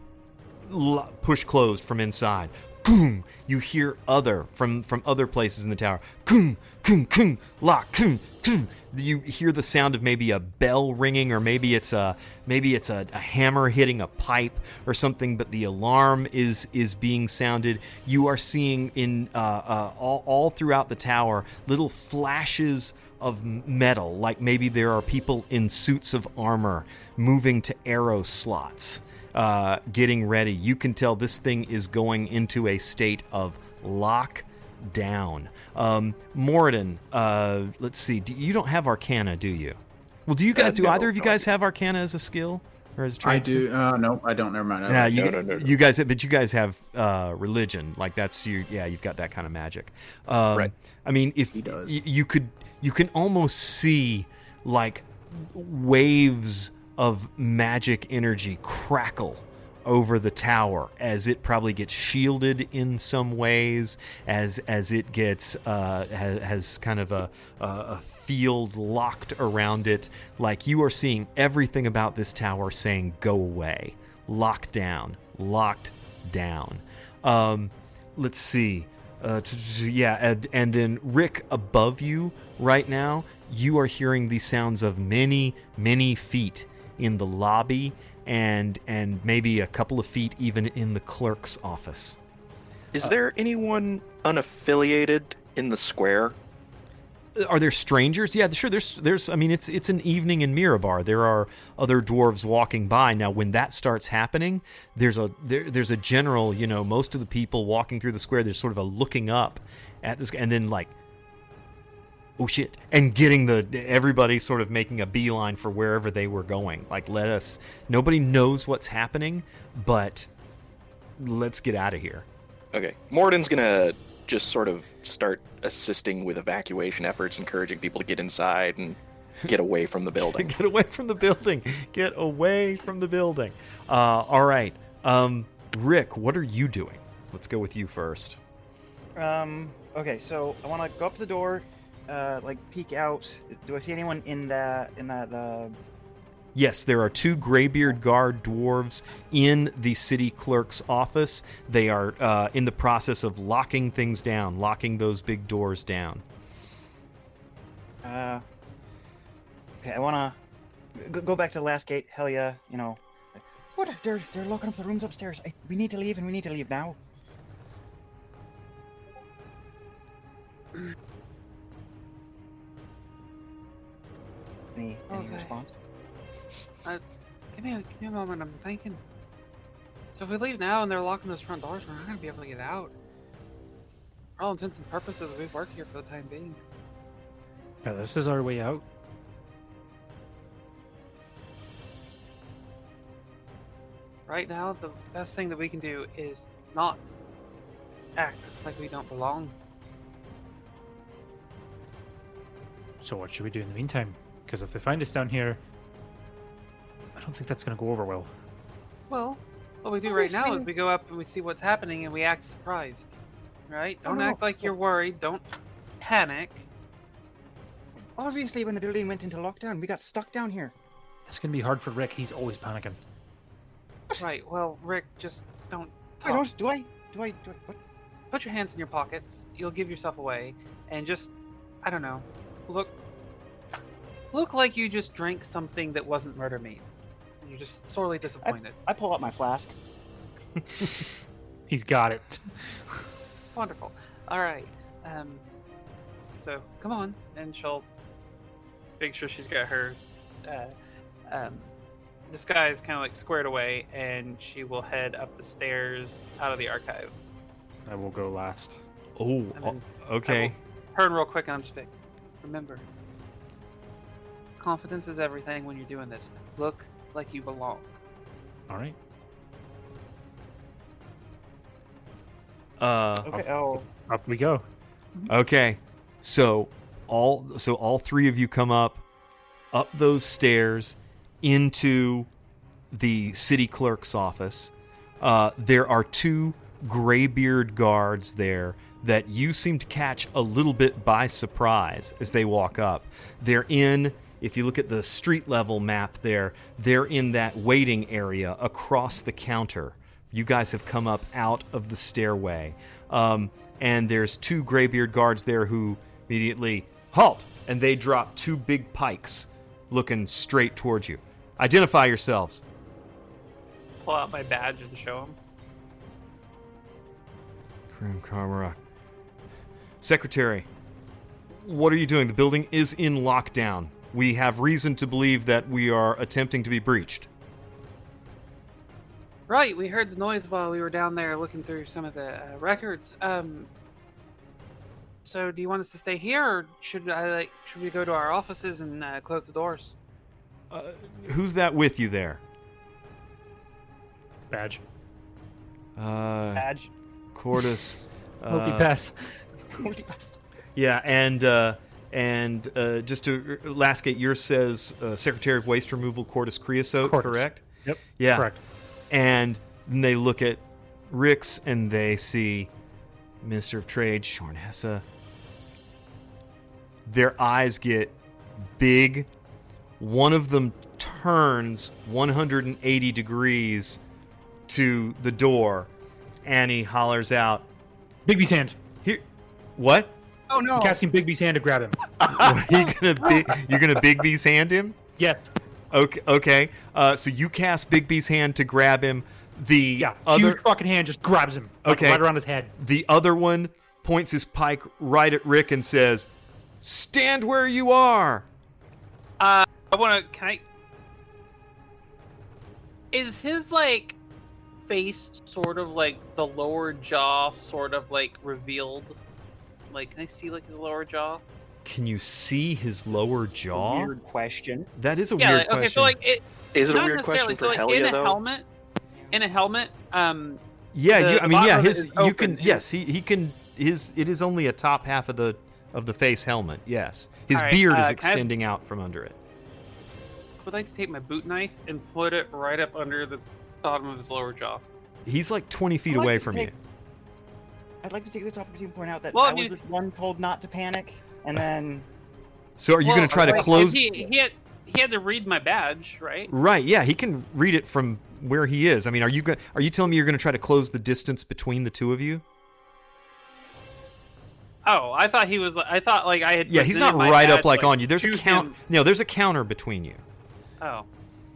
l- push closed from inside. Boom! You hear other from from other places in the tower. Boom! Boom! Boom! Lock! Boom! Boom! You hear the sound of maybe a bell ringing, or maybe it's a maybe it's a, a hammer hitting a pipe or something. But the alarm is is being sounded. You are seeing in uh, uh, all all throughout the tower little flashes of metal, like maybe there are people in suits of armor moving to arrow slots, uh, getting ready. You can tell this thing is going into a state of lockdown. Um, Moradin, uh, let's see. Do, you don't have Arcana, do you? Well, do you guys? Uh, do no, either of you no, I guys have Arcana as a skill or as a I trade? do. Uh, no, I don't. Never mind. I Yeah, don't. you, No, no, no, no. you guys, but you guys have uh, religion. Like that's you. Yeah, you've got that kind of magic. Um, Right. I mean, if He does. y- you could, you can almost see like waves of magic energy crackle over the tower as it probably gets shielded in some ways, as as it gets uh, has, has kind of a, a a field locked around it. Like you are seeing everything about this tower saying "Go away, locked down, locked down." Um, let's see. Uh, t- t- yeah, and, and then Rick, above you right now, you are hearing the sounds of many, many feet in the lobby, and and maybe a couple of feet even in the clerk's office. Is there anyone unaffiliated in the square? Are there strangers? Yeah, sure. There's, there's. I mean, it's it's an evening in Mirabar. There are other dwarves walking by. Now, when that starts happening, there's a there, there's a general. You know, most of the people walking through the square, there's sort of a looking up at this, and then like, oh shit, and getting the everybody sort of making a beeline for wherever they were going. Like, let us. Nobody knows what's happening, but let's get out of here. Okay. Morden's gonna just sort of start assisting with evacuation efforts, encouraging people to get inside and get away from the building. Get away from the building. Get away from the building. Uh, all right. Um, Rick, what are you doing? Let's go with you first. Um, okay, so I want to go up to the door, uh, like peek out. Do I see anyone in the in the the? Yes, there are two Greybeard Guard dwarves in the city clerk's office. They are uh, in the process of locking things down, locking those big doors down. Uh. Okay, I wanna go, go back to the last gate. Hell yeah, you know. What? They're they're locking up the rooms upstairs. I, we need to leave, and we need to leave now. Any any Okay. response? Uh, give me a give me a moment. I'm thinking. So if we leave now and they're locking those front doors, we're not gonna be able to get out. For all intents and purposes, we've worked here for the time being. Yeah, this is our way out. Right now, the best thing that we can do is not act like we don't belong. So what should we do in the meantime? Because if they find us down here, I don't think that's going to go over well. Well, what we do right now is Obviously- we go up and we see what's happening and we act surprised. Right? Oh, Don't no, act no. like you're worried. Don't panic. Obviously, when the building went into lockdown, we got stuck down here. That's going to be hard for Rick. He's always panicking. Right. Well, Rick, just don't I talk. don't. Do I? Do I? Do I? What? Put your hands in your pockets. You'll give yourself away, and just, I don't know, look, look like you just drank something that wasn't murder meat. And you're just sorely disappointed. I pull up my flask. He's got it. Wonderful. All right. Um. So come on, and she'll make sure she's got her, uh, um, disguise kind of like squared away, and she will head up the stairs out of the archive. I will go last. Oh, And then okay. I will turn real quick and I'm just like, remember, confidence is everything when you're doing this. Look like you belong. All right. Uh, Okay. Oh. Up we go. okay. So all so all three of you come up, up those stairs, into the city clerk's office. Uh, there are two Greybeard guards there that you seem to catch a little bit by surprise as they walk up. They're in, if you look at the street level map there, they're in that waiting area across the counter. You guys have come up out of the stairway. Um, and there's two Greybeard guards there who immediately halt, and they drop two big pikes looking straight towards you. Identify yourselves. Pull out my badge and show them. Krim Karmarak. Secretary, what are you doing? The building is in lockdown. We have reason to believe that we are attempting to be breached. Right, we heard the noise while we were down there looking through some of the uh, records. Um, so do you want us to stay here, or should I like should we go to our offices and uh, close the doors? Uh, who's that with you there? Badge. Uh, Badge. Cordis. Smoky uh, pass. Multi-pass. Yeah, and uh, and uh, just to Lasgate, yours says uh, Secretary of Waste Removal Cordis Creosote, Cordis. correct? Yep. Yeah. Correct. And then they look at Rix and they see Minister of Trade, Shorn Hessa. Their eyes get big. One of them turns one hundred eighty degrees to the door, and he hollers out, Bigby's hand. "Here, what? Oh no! I'm casting Bigby's hand to grab him. Are you gonna big, you're gonna Big B's hand him? Yes. Okay, okay. Uh, so you cast Big B's hand to grab him. The Yeah. other Huge fucking hand just grabs him. Like, Okay. Right around his head. the other one points his pike right at Rick and says, "Stand where you are." Uh, I want to. Can I? Is his like face sort of like the lower jaw, sort of like revealed? Like, can I see like his lower jaw? Can you see his lower jaw? Weird question. That is a Yeah. weird Like, okay. question. So like it. Is it a not weird necessarily. question So for like in Helia, a though? helmet, in a helmet, um, yeah, the- you, I the mean, yeah, bottom his is you can open. yes, he he can his it is only a top half of the of the face helmet. Yes. His All right, beard uh, is can I- extending out from under it. I would like to take my boot knife and put it right up under the bottom of his lower jaw. He's like twenty feet I'd like away to from take- you. I'd like to take this opportunity to point out that Well, I I was mean- the one told not to panic. and then So are you Well, going to try to like, close? He, he had he had to read my badge, right? Right. Yeah, he can read it from where he is. I mean, are you go- are you telling me you're going to try to close the distance between the two of you? Oh, I thought he was. I thought like I had. Yeah, he's not presented my right up badge, like on you. There's a to count. him. No, there's a counter between you. Oh.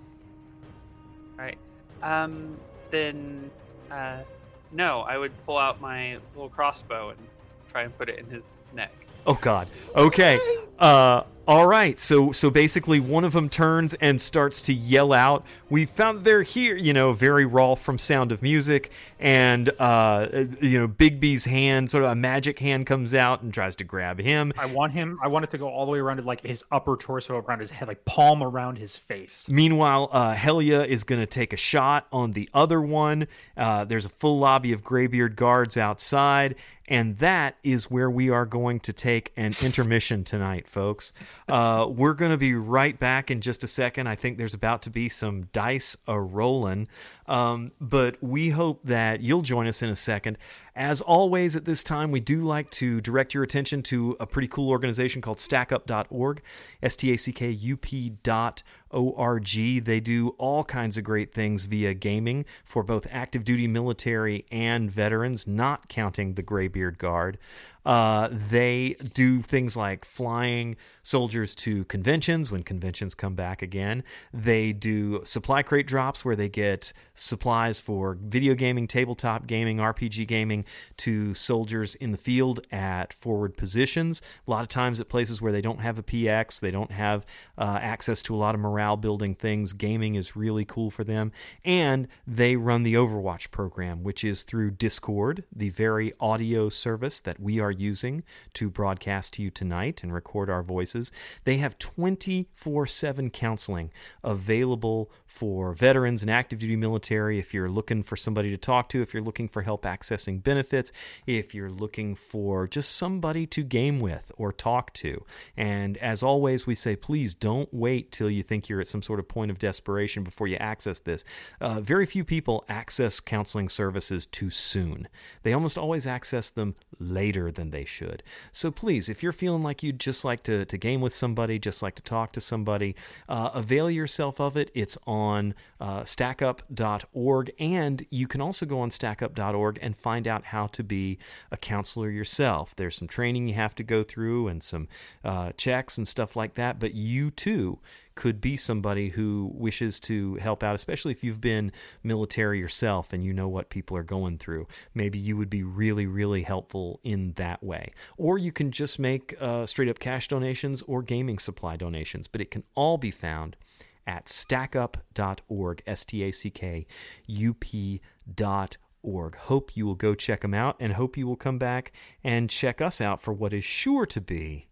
Right. Um. Then, uh, no, I would pull out my little crossbow and try and put it in his neck. Oh God. Okay. Uh. All right. So so basically, one of them turns and starts to yell out, "We found they're here!" You know, very raw from Sound of Music, and uh, you know, Bigby's hand, sort of a magic hand, comes out and tries to grab him. I want him. I want it to go all the way around to like his upper torso, around his head, like palm around his face. Meanwhile, uh, Helia is going to take a shot on the other one. Uh, there's a full lobby of Greybeard guards outside, and that is where we are going to take an intermission tonight, folks. Uh, we're going to be right back in just a second. I think there's about to be some dice a-rolling, um, but we hope that you'll join us in a second. As always, at this time, we do like to direct your attention to a pretty cool organization called stack up dot org, S T A C K U P dot O R G. They do all kinds of great things via gaming for both active duty military and veterans, not counting the Greybeard Guard. Uh, they do things like flying soldiers to conventions when conventions come back again. They do supply crate drops where they get supplies for video gaming, tabletop gaming, R P G gaming to soldiers in the field at forward positions. A lot of times at places where they don't have a P X, they don't have uh, access to a lot of morale building things. Gaming is really cool for them. And they run the Overwatch program, which is through Discord, the very audio service that we are using to broadcast to you tonight and record our voices. They have twenty-four seven counseling available for veterans and active duty military. If you're looking for somebody to talk to, if you're looking for help accessing benefits, if you're looking for just somebody to game with or talk to. And as always, we say, please don't wait till you think you're at some sort of point of desperation before you access this. Uh, very few people access counseling services too soon. They almost always access them later than they should. So please, if you're feeling like you'd just like to, to game with somebody, just like to talk to somebody, uh, avail yourself of it. It's on uh, stack up dot org, and you can also go on stack up dot org and find out how to be a counselor yourself. There's some training you have to go through and some uh, checks and stuff like that, but you too could be somebody who wishes to help out, especially if you've been military yourself and you know what people are going through. Maybe you would be really, really helpful in that way. Or you can just make uh, straight up cash donations or gaming supply donations, but it can all be found at stack up dot org, S T A C K U P dot org. Hope you will go check them out, and hope you will come back and check us out for what is sure to be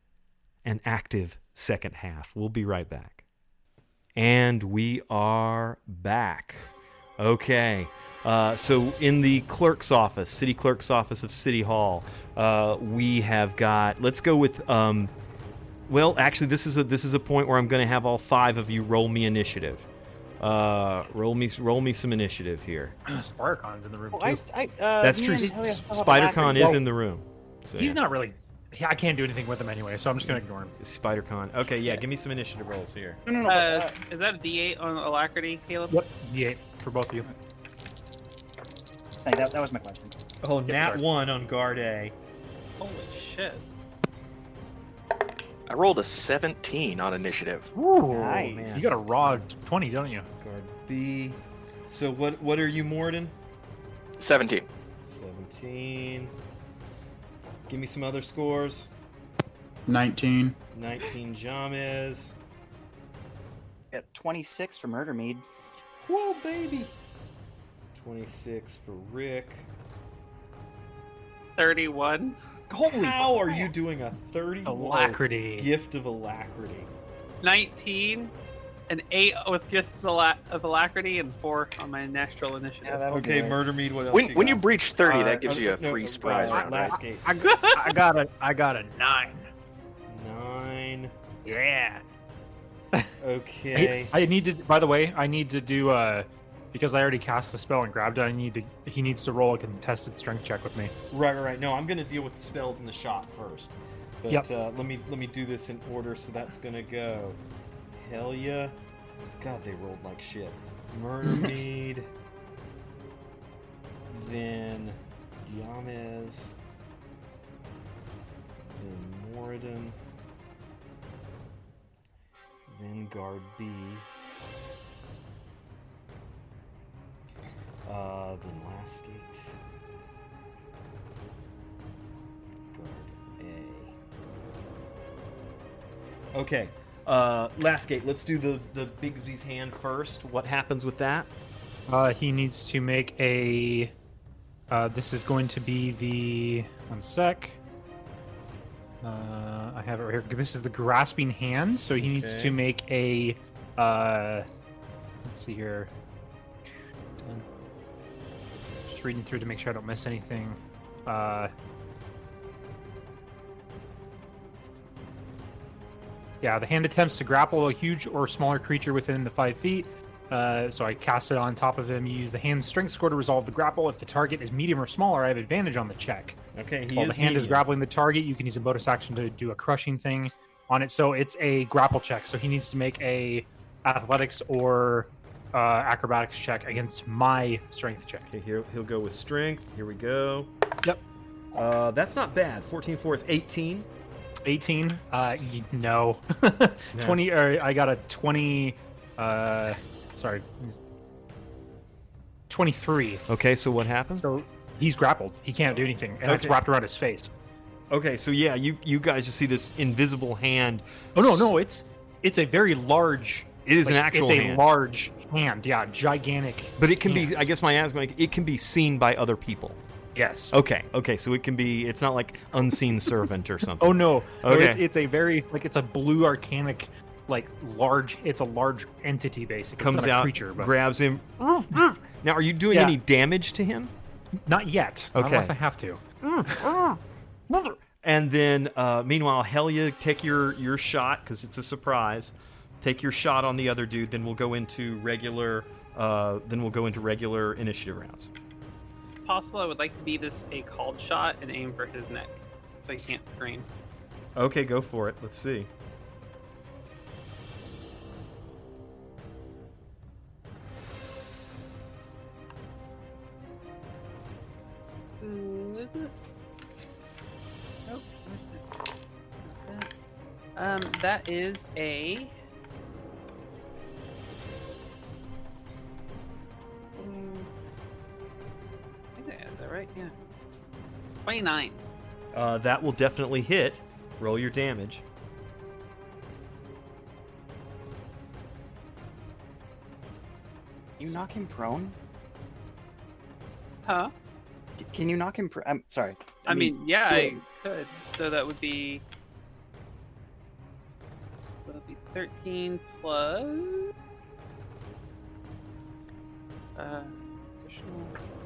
an active second half. We'll be right back. And we are back. Okay. Uh, so in the clerk's office, city clerk's office of City Hall, uh, we have got, let's go with, um, well, actually, this is a this is a point where I'm going to have all five of you roll me initiative. Uh, roll me roll me some initiative here. SpiderCon's in the room Oh, too. I, I, uh, That's me true. and Helia still have SpiderCon alacrity. is in the room. So, He's yeah. not really. he- I can't do anything with him anyway, so I'm just gonna ignore him. SpiderCon. Okay, yeah, give me some initiative rolls here. No, no, no. Uh, Uh, is that a D eight on alacrity, Caleb? Yep. Yeah, for both of you. thank- that, that was my question. Oh, Yep, nat sorry. one on guard A. Holy shit! I rolled a seventeen on initiative. Ooh, Nice. You got a raw twenty, don't you? Guard B. So what what are you, Morden? seventeen. seventeen. Give me some other scores. nineteen. nineteen James. Got twenty-six for Murder Mead. Whoa, baby. twenty-six for Rick. Thirty-one. Holy How are crap. you doing a thirty Alacrity. gift of alacrity? nineteen. An eight with gift of ala- of alacrity, and four on my natural initiative. Yeah, that'll Okay, do it. Murder Mead, what else When you when you got? breach thirty, Uh, that gives you a No, free no, surprise uh, round, right? last gate. I got, I got a, I got a nine. Nine. Yeah. Okay. I, I need to. By the way, I need to do uh, because I already cast the spell and grabbed it. I need to. He needs to roll a contested strength check with me. Right, right, right. No, I'm going to deal with the spells in the shop first. But Yep. uh, let me let me do this in order. So that's gonna go. Helia. God, they rolled like shit. Murder Mead. Then Yamez. Then Moradin. Then Guard B. Uh, then Lastgate. Guard A. Okay. Uh, Lastgate, let's do the, the Bigby's hand first. What happens with that? Uh, he needs to make a. Uh, this is going to be the. One sec. Uh, I have it right here. This is the grasping hand, so he needs Okay. to make a. Uh, let's see here. Just reading through to make sure I don't miss anything. Uh, yeah, the hand attempts to grapple a huge or smaller creature within the five feet. Uh, so I cast it on top of him. You use the hand's strength score to resolve the grapple. If the target is medium or smaller, I have advantage on the check. Okay, he While is the hand is medium. grappling the target, you can use a bonus action to do a crushing thing on it. So it's a grapple check. So he needs to make a athletics or uh, acrobatics check against my strength check. Okay, here he'll go with strength. Here we go. Yep. Uh, that's not bad. fourteen four is eighteen. eighteen. Uh, y- no. twenty. Or I got a twenty. Uh, sorry. twenty-three. Okay, so what happens? So he's grappled. He can't do anything, and it's Okay. wrapped around his face. Okay, so yeah, you you guys just see this invisible hand. Oh no, no, it's it's a very large. It is an like, actual It's a hand. large hand. Yeah, gigantic. But it can hand. be. I guess my ask, like, it can be seen by other people. Yes. Okay, okay, so it can be. It's not like unseen servant or something. Oh no. No, Okay. it's, it's a very like it's a blue arcanic, like large. It's a large entity basically. Comes it's not out, a creature, but grabs him. Now, are you doing Yeah. any damage to him? not yet. Not Okay. unless I have to. And then, uh, meanwhile, Helia, take your your shot because it's a surprise. Take your shot on the other dude. Then we'll go into regular. Uh, then we'll go into regular initiative rounds. If possible, I would like to be this a called shot and aim for his neck, so he can't scream. Okay, go for it. Let's see. Nope. Um, that is a. Mm, I think I had that right. Yeah. Twenty-nine. Uh, that will definitely hit. Roll your damage. You knock him prone? Huh? Can you knock him prone? I'm sorry. I mean, yeah, I could. So that would be. That would be thirteen plus. Uh, additional.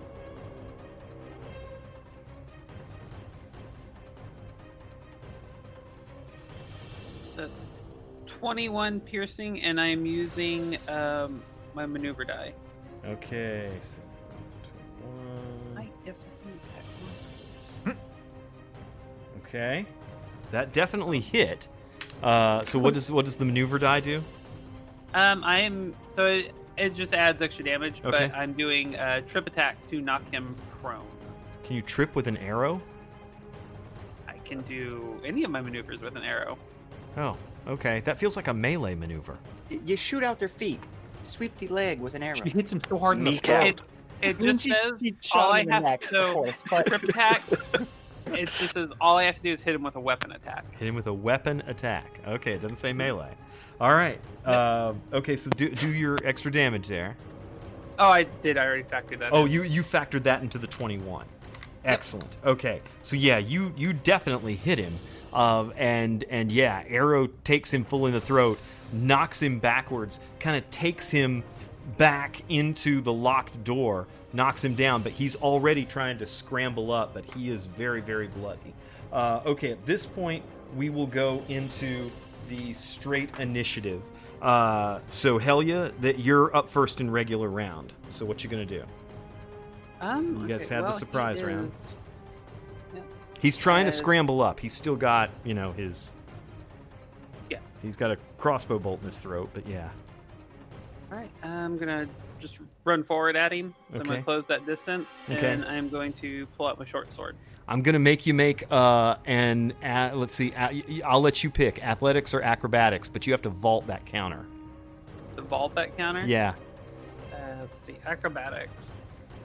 That's twenty-one piercing, and I'm using um, my maneuver die. Okay. So that's I twenty-one. guess I see attack one. Okay. That definitely hit. Uh, so what does what does the maneuver die do? Um, I am so it, it just adds extra damage, Okay. but I'm doing a trip attack to knock him prone. Can you trip with an arrow? I can do any of my maneuvers with an arrow. Oh, okay. That feels like a melee maneuver. Y- You shoot out their feet. Sweep the leg with an arrow. She hits him so hard in the Kneecap. throat. It it just She- says she shot all him I in the have neck so before, it's fine. trip attack. It just says all I have to do is hit him with a weapon attack. Hit him with a weapon attack. Okay, it doesn't say melee. All right. Uh, okay, so do do your extra damage there. Oh, I did. I already factored that. Oh, in. you you factored that into the twenty-one. Excellent. Okay, so yeah, you you definitely hit him, uh, and and yeah, arrow takes him full in the throat, knocks him backwards, kind of takes him back into the locked door, knocks him down, but he's already trying to scramble up, but he is very very bloody. Uh, okay, at this point we will go into the straight initiative. Uh, so Helia, that you're up first in regular round. So what you gonna do? Um, You guys okay, had the well, he surprise round. is- He's trying to As- scramble up. He's still got, you know, his... Yeah. He's got a crossbow bolt in his throat, but yeah. All right, I'm gonna just run forward at him. So I'm Okay. gonna close that distance, Okay. and I'm going to pull out my short sword. I'm going to make you make uh an uh, let's see, uh, I'll let you pick athletics or acrobatics, but you have to vault that counter. The vault that counter. Yeah. Uh, let's see, acrobatics.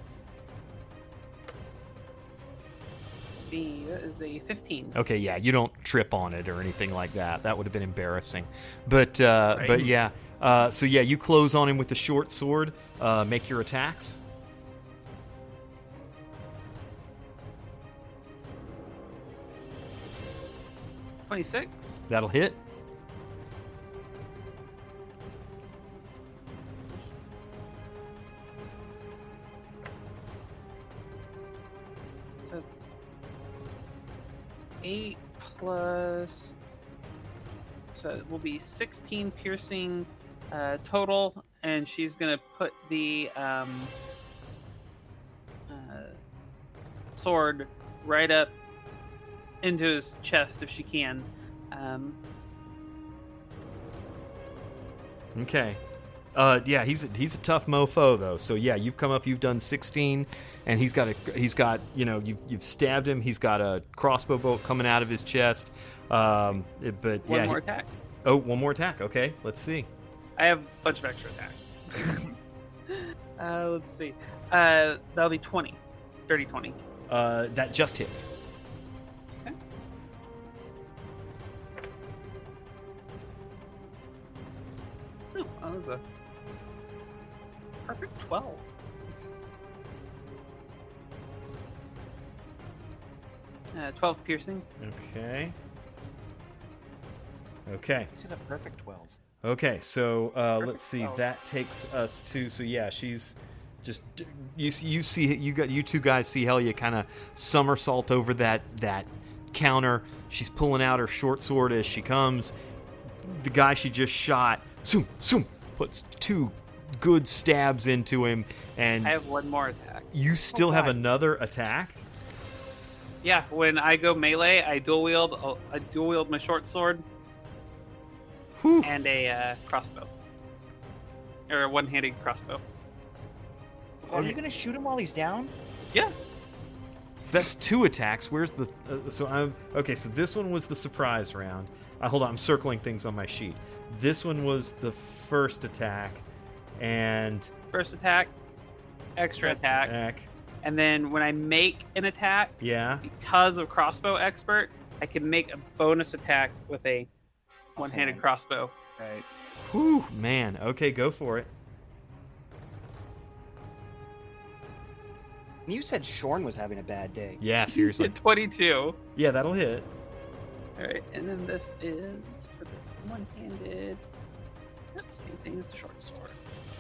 Let's see, that is a fifteen. Okay, yeah, you don't trip on it or anything like that. That would have been embarrassing. But uh Right. but yeah. Uh so yeah, you close on him with the short sword. Uh make your attacks. twenty-six. That'll hit. So that's eight plus. So it will be sixteen piercing uh, total, and she's gonna put the um, uh, sword right up into his chest if she can. Um, Okay. Uh, yeah, he's a, he's a tough mofo though. So yeah, you've come up, you've done sixteen, and he's got a he's got you know you've you've stabbed him. He's got a crossbow bolt coming out of his chest. Um, it- but one yeah, more he- attack. oh, one more attack. Okay, let's see. I have a bunch of extra attacks. uh, let's see. Uh, that'll be twenty. Dirty twenty. Uh, that just hits. Oh, that was a perfect twelve. Uh, twelve piercing. Okay. Okay. Is it a perfect twelve? Okay, so uh, Perfect let's see. twelve. That takes us to. So yeah, she's just you. You see, you got you two guys see Helia kind of somersault over that that counter. She's pulling out her short sword as she comes. The guy she just shot, zoom, zoom, puts two good stabs into him, and I have one more attack. you still Oh, have God. another attack. Yeah, when I go melee, I dual wield. I dual wield my short sword Whew. and a uh, crossbow, or a one-handed crossbow. Are you gonna shoot him while he's down? Yeah. So that's two attacks. Where's the? Uh, so I'm okay. So this one was the surprise round. Uh, hold on, I'm circling things on my sheet. This one was the first attack, and First attack, extra attack, attack. and then when I make an attack, Yeah. because of crossbow expert, I can make a bonus attack with a one-handed Offhand. crossbow. Right. Whew, man. Okay, go for it. You said Shorn was having a bad day. Yeah, seriously. twenty-two. Yeah, that'll hit. All right, and then this is for the one-handed. Yep, same thing as the short sword.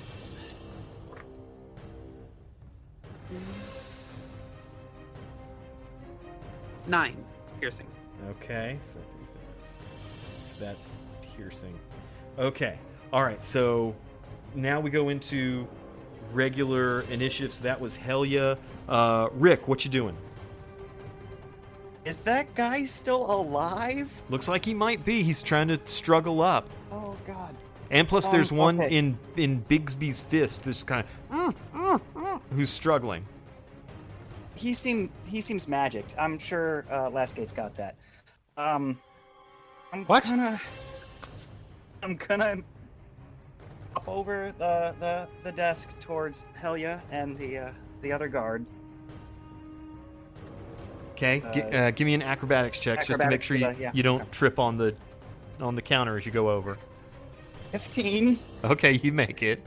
Nine piercing. Okay, so, that takes that. So that's piercing. Okay, all right. So now we go into regular initiatives. That was Helia. Uh, Rick, what you doing? Is that guy still alive? Looks like he might be. He's trying to struggle up. Oh God. And plus, Um, there's one okay. in in Bigsby's fist. That's kind of who's struggling. He seem he seems magicked. I'm sure uh, Lastgate's got that. Um, I'm What? gonna I'm gonna hop over the the, the desk towards Helia and the uh, the other guard. Okay, G- Uh, uh, give me an acrobatics check just to make acrobatics sure for you, the- yeah, you don't okay. trip on the on the counter as you go over. Fifteen. Okay, you make it.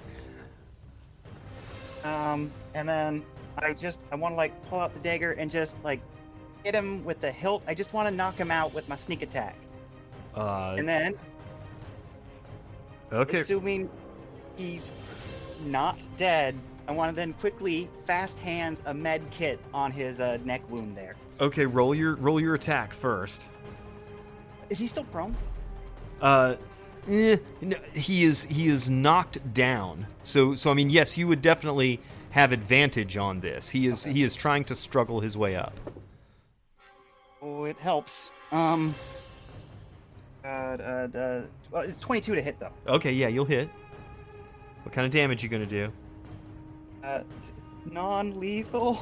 Um, and then I just I want to like pull out the dagger and just like hit him with the hilt. I just want to knock him out with my sneak attack. Uh, And then, okay, assuming he's s- not dead, I want to then quickly fast hands a med kit on his uh, neck wound there. okay. Roll your roll your attack first. Is he still prone? Uh, eh, no, he is he is knocked down. So so I mean, yes, you would definitely have advantage on this. He is Okay. he is trying to struggle his way up. so it helps. Um, uh, uh, uh, well, it's twenty-two to hit though. Okay, yeah, you'll hit. What kind of damage you gonna do? Uh, t- non-lethal.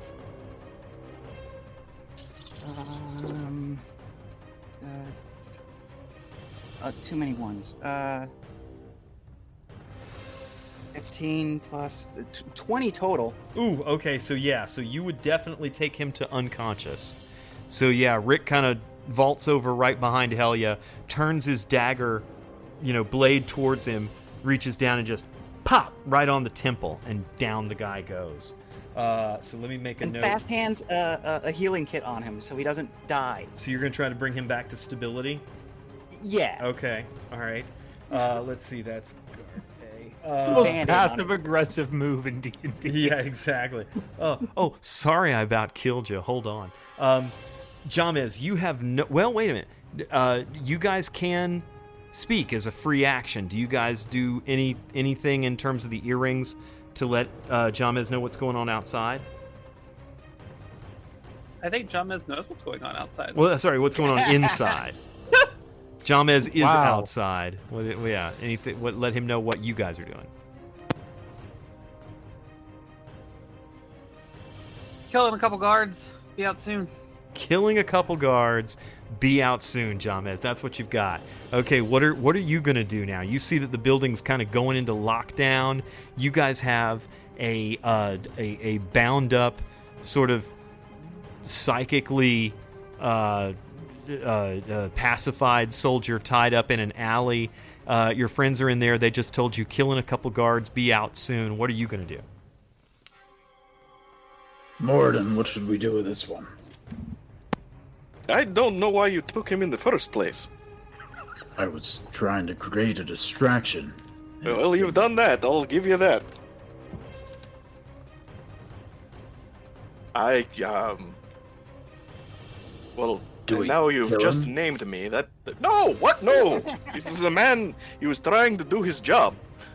um, uh, uh, too many ones. Uh, fifteen plus t- twenty total. Ooh, okay, so yeah, so you would definitely take him to unconscious. So yeah, Rick kind of vaults over right behind Helia, turns his dagger, you know, blade towards him, reaches down and just pop right on the temple, and down the guy goes. Uh, so let me make a And note. fast hands uh, a, a healing kit on him so he doesn't die. So you're gonna try to bring him back to stability? Yeah. Okay, all right. Uh, let's see, that's guard A. The Uh, most Band-Aid on passive it. aggressive move in D and D. yeah, exactly. Oh, oh, sorry, I about killed you. Hold on. Um, Jamez, you have no. Well, wait a minute. Uh, you guys can speak as a free action. Do you guys do any anything in terms of the earrings to let uh, Jamez know what's going on outside? I think Jamez knows what's going on outside. Well, sorry, what's going on inside? Jamez is Wow. outside. What, yeah, anything? What? Let him know what you guys are doing. Killing a couple guards. Be out soon. Killing a couple guards, be out soon, Jamez. That's what you've got. Okay, what are what are you gonna do now? You see that the building's kind of going into lockdown. You guys have a uh, a, a bound up, sort of psychically uh, uh, uh, pacified soldier tied up in an alley. Uh, your friends are in there. They just told you killing a couple guards, be out soon. What are you gonna do? Morden, what should we do with this one? I don't know why you took him in the first place. I was trying to create a distraction. Well, you've done that. I'll give you that. I, um... Well, Do we now you've kill just him? named me. That... No! What? No! This is a man... He was trying to do his job.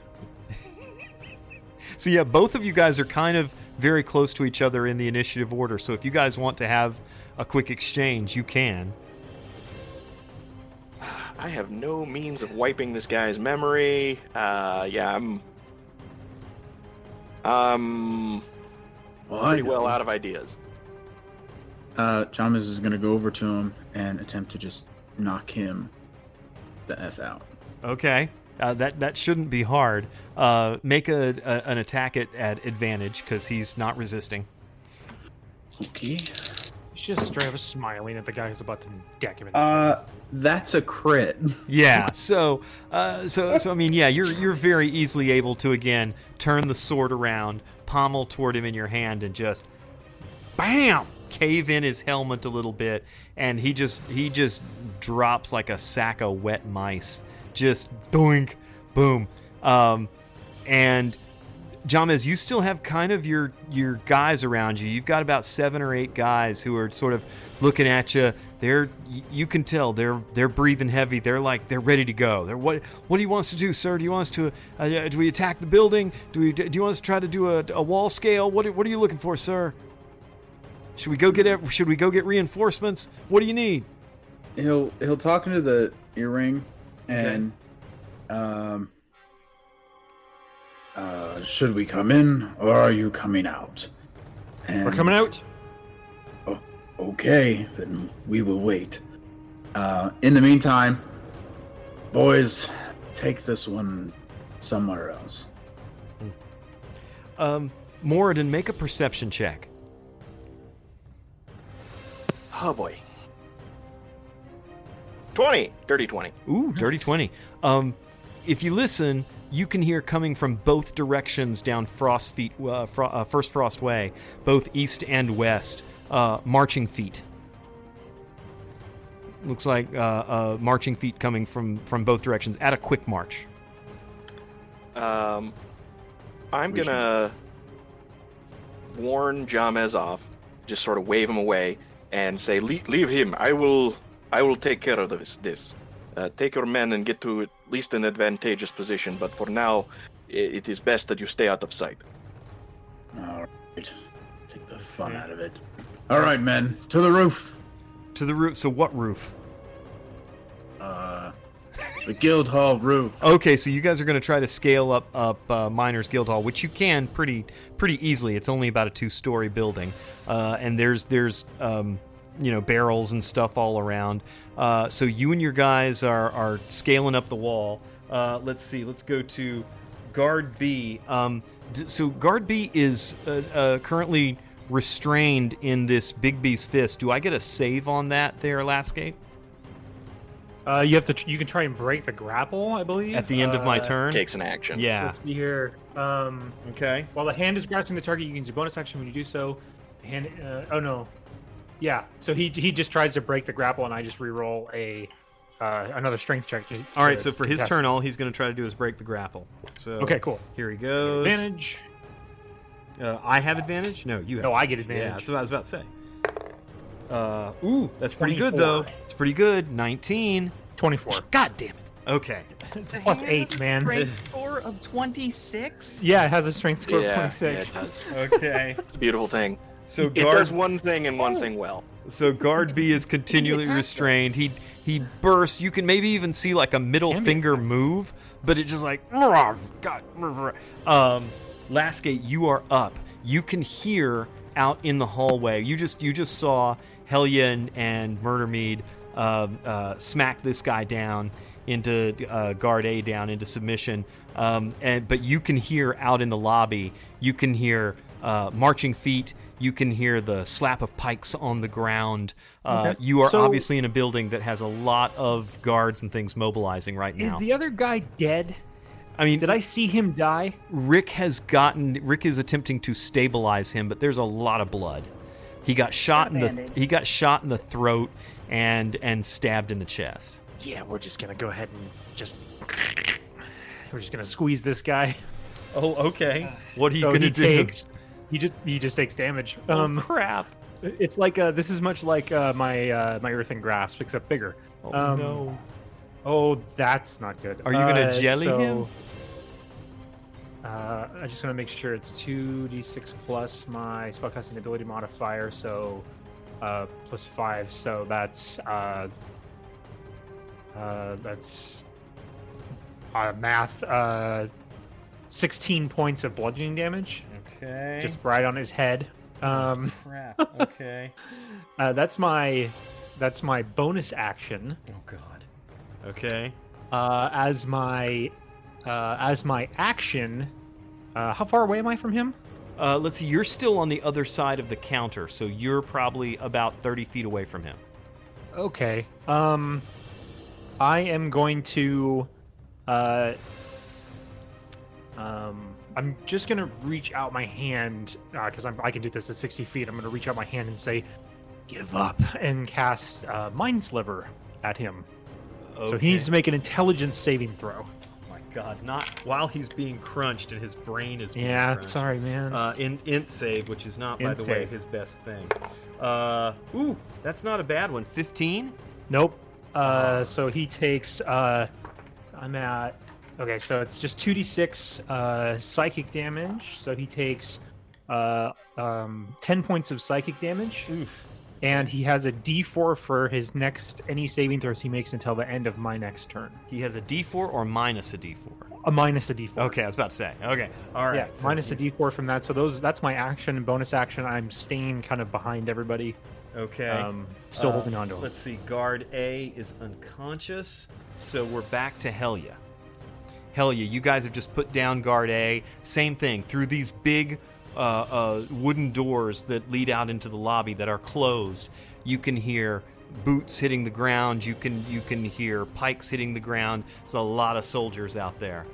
So yeah, both of you guys are kind of very close to each other in the initiative order. So if you guys want to have a quick exchange, you can. I have no means of wiping this guy's memory. Uh, yeah, I'm... I'm Well, I pretty know. well out of ideas. Uh, Jamis is gonna go over to him and attempt to just knock him the F out. Okay, uh, that that shouldn't be hard. Uh, make a, a an attack at, at advantage because he's not resisting. Okay. He's just straight up smiling at the guy who's about to deck him in the Uh, face. that's a crit. Yeah. So, uh, so, so I mean, yeah, you're you're very easily able to again turn the sword around, pommel toward him in your hand, and just, bam, cave in his helmet a little bit, and he just he just drops like a sack of wet mice. Just doink, boom, um, and. Jamez, you still have kind of your your guys around you. You've got about seven or eight guys who are sort of looking at you. They're you can tell they're they're breathing heavy. They're like they're ready to go. They're what what do you want us to do, sir? Do you want us to uh, do we attack the building? Do we do you want us to try to do a, a wall scale? What are, what are you looking for, sir? Should we go get should we go get reinforcements? What do you need? He'll he'll talk into the earring and um uh should we come in or are you coming out? And, We're coming out. Oh, okay, then we will wait. Uh in the meantime, boys, take this one somewhere else. Um, Moradin, make a perception check. Oh boy. twenty. Dirty twenty. Ooh, dirty twenty. Um, if you listen, you can hear coming from both directions down Frost feet, uh, Fro- uh, First Frost Way, both east and west, uh, marching feet. Looks like uh, uh, marching feet coming from, from both directions at a quick march. Um, I'm Which gonna warn Jamez off, just sort of wave him away, and say, "Le- "Leave him. I will. I will take care of this. This. Uh, take your men and get to at least an advantageous position. But for now, i- it is best that you stay out of sight." All right. Take the fun out of it. All right, men, to the roof. To To the roof. So what roof? Uh, the guild hall roof. Okay, so you guys are going to try to scale up up uh, Miners Guild Hall, which you can pretty pretty easily. It's only about a two-story building, uh, and there's there's um, you know barrels and stuff all around. Uh, so you and your guys are are scaling up the wall. Uh, let's see. Let's go to Guard B. Um, d- so Guard B is uh, uh, currently restrained in this Bigby's fist. Do I get a save on that there, Lascape? Uh, you have to. Tr- you can try and break the grapple, I believe. At the end of my Uh, turn? Takes an action. Yeah. Let's see here. Um, Okay. while the hand is grasping the target, you can use a bonus action when you do so. The hand. Uh, oh no. Yeah. So he he just tries to break the grapple, and I just re-roll a uh, another strength check. To, All right, to so for his contest. turn, all he's going to try to do is break the grapple. So Okay, cool. Here he goes. Advantage. Uh, I have advantage? No, you have. No, I get Yeah, advantage. that's what I was about to say. Uh, ooh, that's pretty good though. twenty-four. It's pretty good. nineteen. Twenty-four. God damn it. Okay. It's The plus hand eight, has a man. strength score of twenty-six. Yeah, it has a strength score Yeah, of yeah, twenty-six. it does. Okay. It's a beautiful thing. So It guard, does one thing and one thing well. so guard B is continually attack restrained. He he bursts. You can maybe even see like a middle Can be finger move, but it just like God. Um, Lasgate, you are up. You can hear out in the hallway. You just you just saw Hellion and Murdermead uh, uh, smack this guy down into uh, guard A down into submission. Um, and but you can hear out in the lobby. You can hear uh, marching feet. You can hear the slap of pikes on the ground. Uh, Okay. You are So- obviously in a building that has a lot of guards and things mobilizing right Is now. the other guy dead? I mean, Did I see him die? Rick has gotten. Rick is attempting to stabilize him, but there's a lot of blood. He got shot in the. Band-Aid. He got shot in the throat and and stabbed in the chest. Yeah, we're just gonna go ahead and just. We're just gonna squeeze this guy. Oh, okay. What are you So gonna he do? takes. He just he just takes damage. Um, crap! it's like uh, this is much like uh, my uh, my earthen grasp, except bigger. Oh Um, no! Oh, that's not good. Are you gonna Uh, jelly so, him? Uh, I just want to make sure it's two d six plus my spellcasting ability modifier, so uh, plus five. So that's uh, uh, that's uh, math. Uh, sixteen points of bludgeoning damage, Okay. just right on his head. Um, crap. Okay. uh, that's my that's my bonus action. Oh god. Okay. Uh, as my uh, as my action, uh, how far away am I from him? Uh, let's see. You're still on the other side of the counter, so you're probably about thirty feet away from him. Okay. Um, I am going to, uh, um, I'm just gonna reach out my hand because I'm I can do this at sixty feet. I'm gonna reach out my hand and say, "Give up," and cast uh, Mind Sliver at him. So he needs to make an intelligence saving throw. Oh my god! Not while he's being crunched and his brain is being Yeah, crunched. sorry, man. Uh, in int save, which is not, by Int the way, save. his best thing. Uh, ooh, that's not a bad one. Fifteen. Nope. Uh, so he takes. Uh, I'm at. Okay, so it's just two d six uh, psychic damage. So he takes uh, um, ten points of psychic damage, Oof. and he has a d four for his next any saving throws he makes until the end of my next turn. He has a D four or minus a D four. A minus a d four. Okay, I was about to say. Okay, all right. Yeah, so minus a he's- d four from that. So those that's my action and bonus action. I'm staying kind of behind everybody. Okay. Um, still Uh, holding on to him. Let's see. Guard A is unconscious, so we're back to Helia. Helia, you guys have just put down Guard A. Same thing through these big uh, uh, wooden doors that lead out into the lobby that are closed. You can hear boots hitting the ground. You can you can hear pikes hitting the ground. There's a lot of soldiers out there.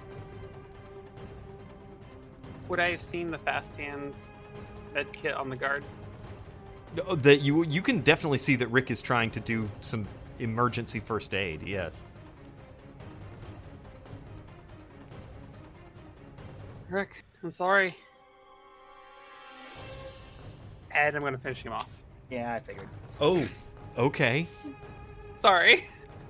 Would I have seen the fast hands that kit on the guard? That you you can definitely see that Rick is trying to do some emergency first aid. Yes. Rick, I'm sorry. And I'm gonna finish him off. Yeah, I figured. Oh, okay. Sorry.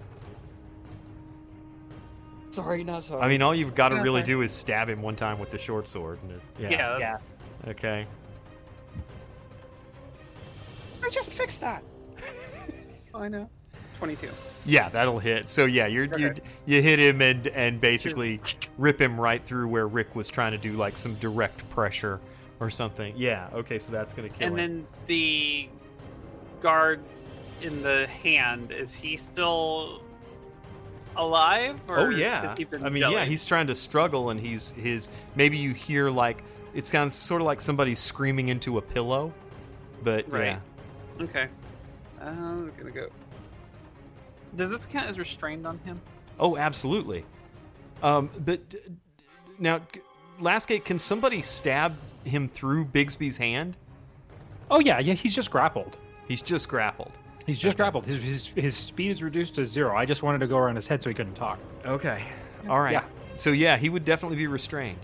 Sorry, not sorry. I mean, all you've got to Yeah, really fine. do is stab him one time with the short sword. And it, yeah. Yeah. that's- yeah, Okay. I just fixed that. Oh, I know. twenty-two. Yeah, that'll hit. So yeah, you're you Okay. you hit him and and basically rip him right through where Rick was trying to do like some direct pressure or something. Yeah. Okay, so that's gonna kill And him. then the guard in the hand, is he still alive? Or Oh yeah. has he been I mean, yeah, jellied? he's trying to struggle, and he's his. Maybe you hear like it's kind of sort of like somebody screaming into a pillow, but Right. yeah. Okay. Uh, I'm gonna go. Does this count as restrained on him? Oh, absolutely. Um, but d- d- now, g- Lastgate, can somebody stab him through Bigsby's hand? Oh yeah, yeah. He's just grappled. He's just grappled. He's just Okay. grappled. His, his his speed is reduced to zero. I just wanted to go around his head so he couldn't talk. Okay. All right. Yeah. So yeah, he would definitely be restrained.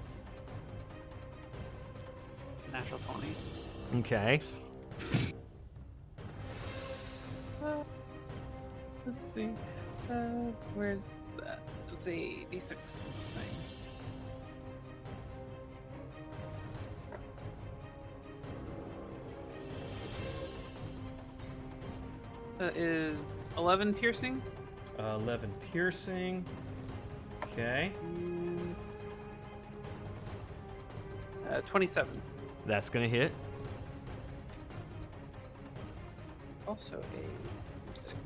Natural twenty. Okay. Uh, let's see. Uh, where's that? Let's see. D six on this thing. That is eleven piercing. Uh, Eleven piercing. Okay. Mm, Uh, twenty-seven. That's gonna hit. Also a six.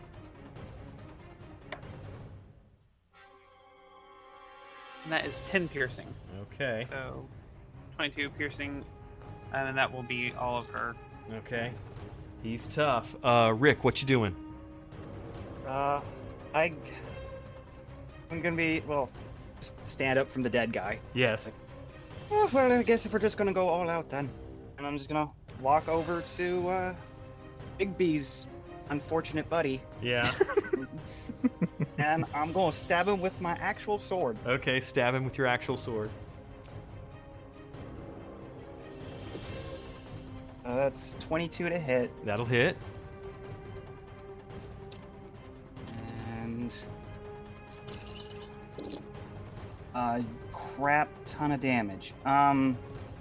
And that is ten piercing. Okay. So twenty-two piercing, and then that will be all of her. Okay. He's tough. Uh, Rick, what you doing? Uh, I. I'm gonna be well. s- Stand up from the dead guy. Yes. Oh, well, I guess if we're just gonna go all out then, and I'm just gonna walk over to uh, Big B's unfortunate buddy, Yeah. and I'm gonna stab him with my actual sword. Okay. Stab him with your actual sword. Uh, that's twenty-two to hit, That'll hit. and a crap ton of damage. Um,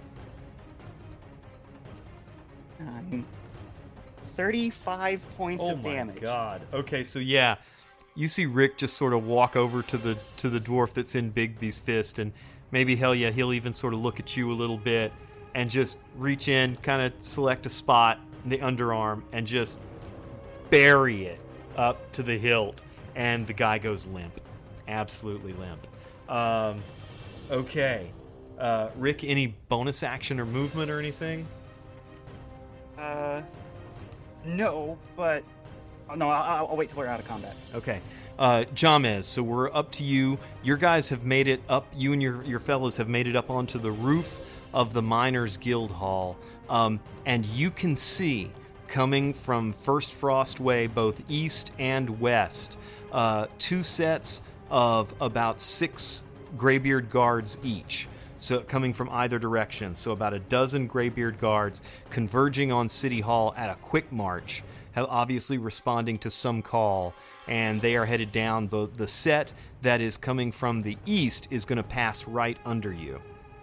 nine, thirty-five points Oh of my damage. god. Okay, so yeah, you see Rick just sort of walk over to the to the dwarf that's in Bigby's fist, and maybe hell yeah, he'll even sort of look at you a little bit and just reach in, kind of select a spot in the underarm and just bury it up to the hilt, and the guy goes limp, absolutely limp. Um, okay, uh, Rick, any bonus action or movement or anything? Uh, no, but oh, no, I'll, I'll wait till we're out of combat. Okay. Uh, Jamez, so we're up to you. Your guys have made it up, you and your, your fellas have made it up onto the roof of the Miners Guild Hall. Um, and you can see, coming from First Frost Way, both east and west, uh, two sets of about six Greybeard guards each. So coming from either direction. So about a dozen Greybeard guards converging on City Hall at a quick march, have obviously responding to some call, and they are headed down. The, the set that is coming from the east is going to pass right under you.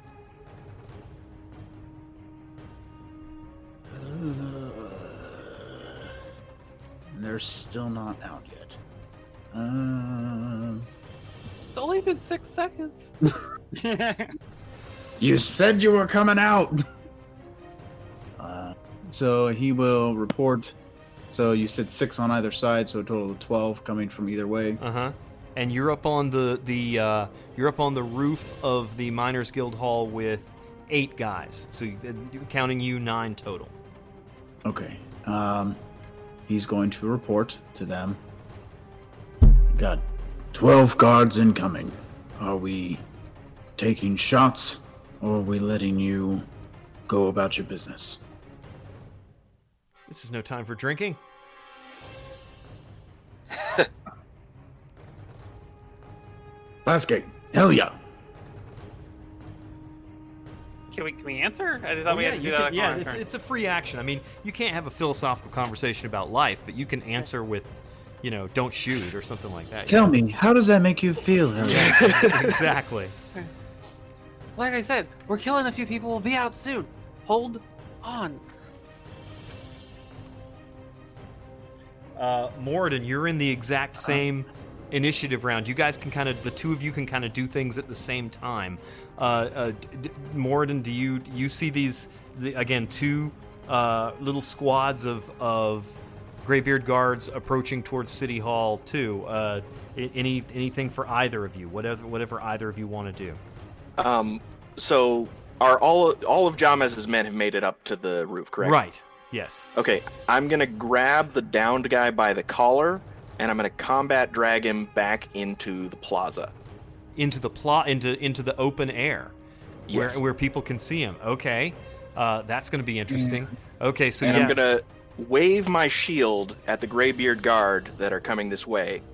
They're still not out yet. Um, It's only been six seconds. you said you were coming out. Uh, so he will report. So you said six on either side, so a total of twelve coming from either way. Uh-huh. And you're up on the the uh, you're up on the roof of the Miners Guild Hall with eight guys. So you- counting you, nine total. Okay. Um, he's going to report to them. Got twelve guards incoming. Are we taking shots, or are we letting you go about your business? This is no time for drinking. Last gate. Hell yeah. Can we can we answer? I thought Oh, we yeah, had to do you that. can- on yeah, our it's, turn. it's a free action. I mean, you can't have a philosophical conversation about life, but you can answer with, you know, don't shoot or something like that. Tell me, how does that make you feel, Harry? Yeah, exactly. Like I said, we're killing a few people. We'll be out soon. Hold on. Uh, Moradin, you're in the exact same initiative round. You guys can kind of, the two of you can kind of do things at the same time. Uh, uh, d- d- Moradin, do you you see these, the, again, two uh, little squads of, of Greybeard guards approaching towards City Hall too? Uh, any Anything for either of you, whatever whatever either of you want to do. Um, so are all all of Jamez's men have made it up to the roof, correct? Right. Yes. Okay, I'm gonna grab the downed guy by the collar, and I'm gonna combat drag him back into the plaza. Into the plot, into into the open air, Yes. where where people can see him. Okay, uh, that's going to be interesting. Okay, so And yeah, I'm gonna wave my shield at the Greybeard guard that are coming this way,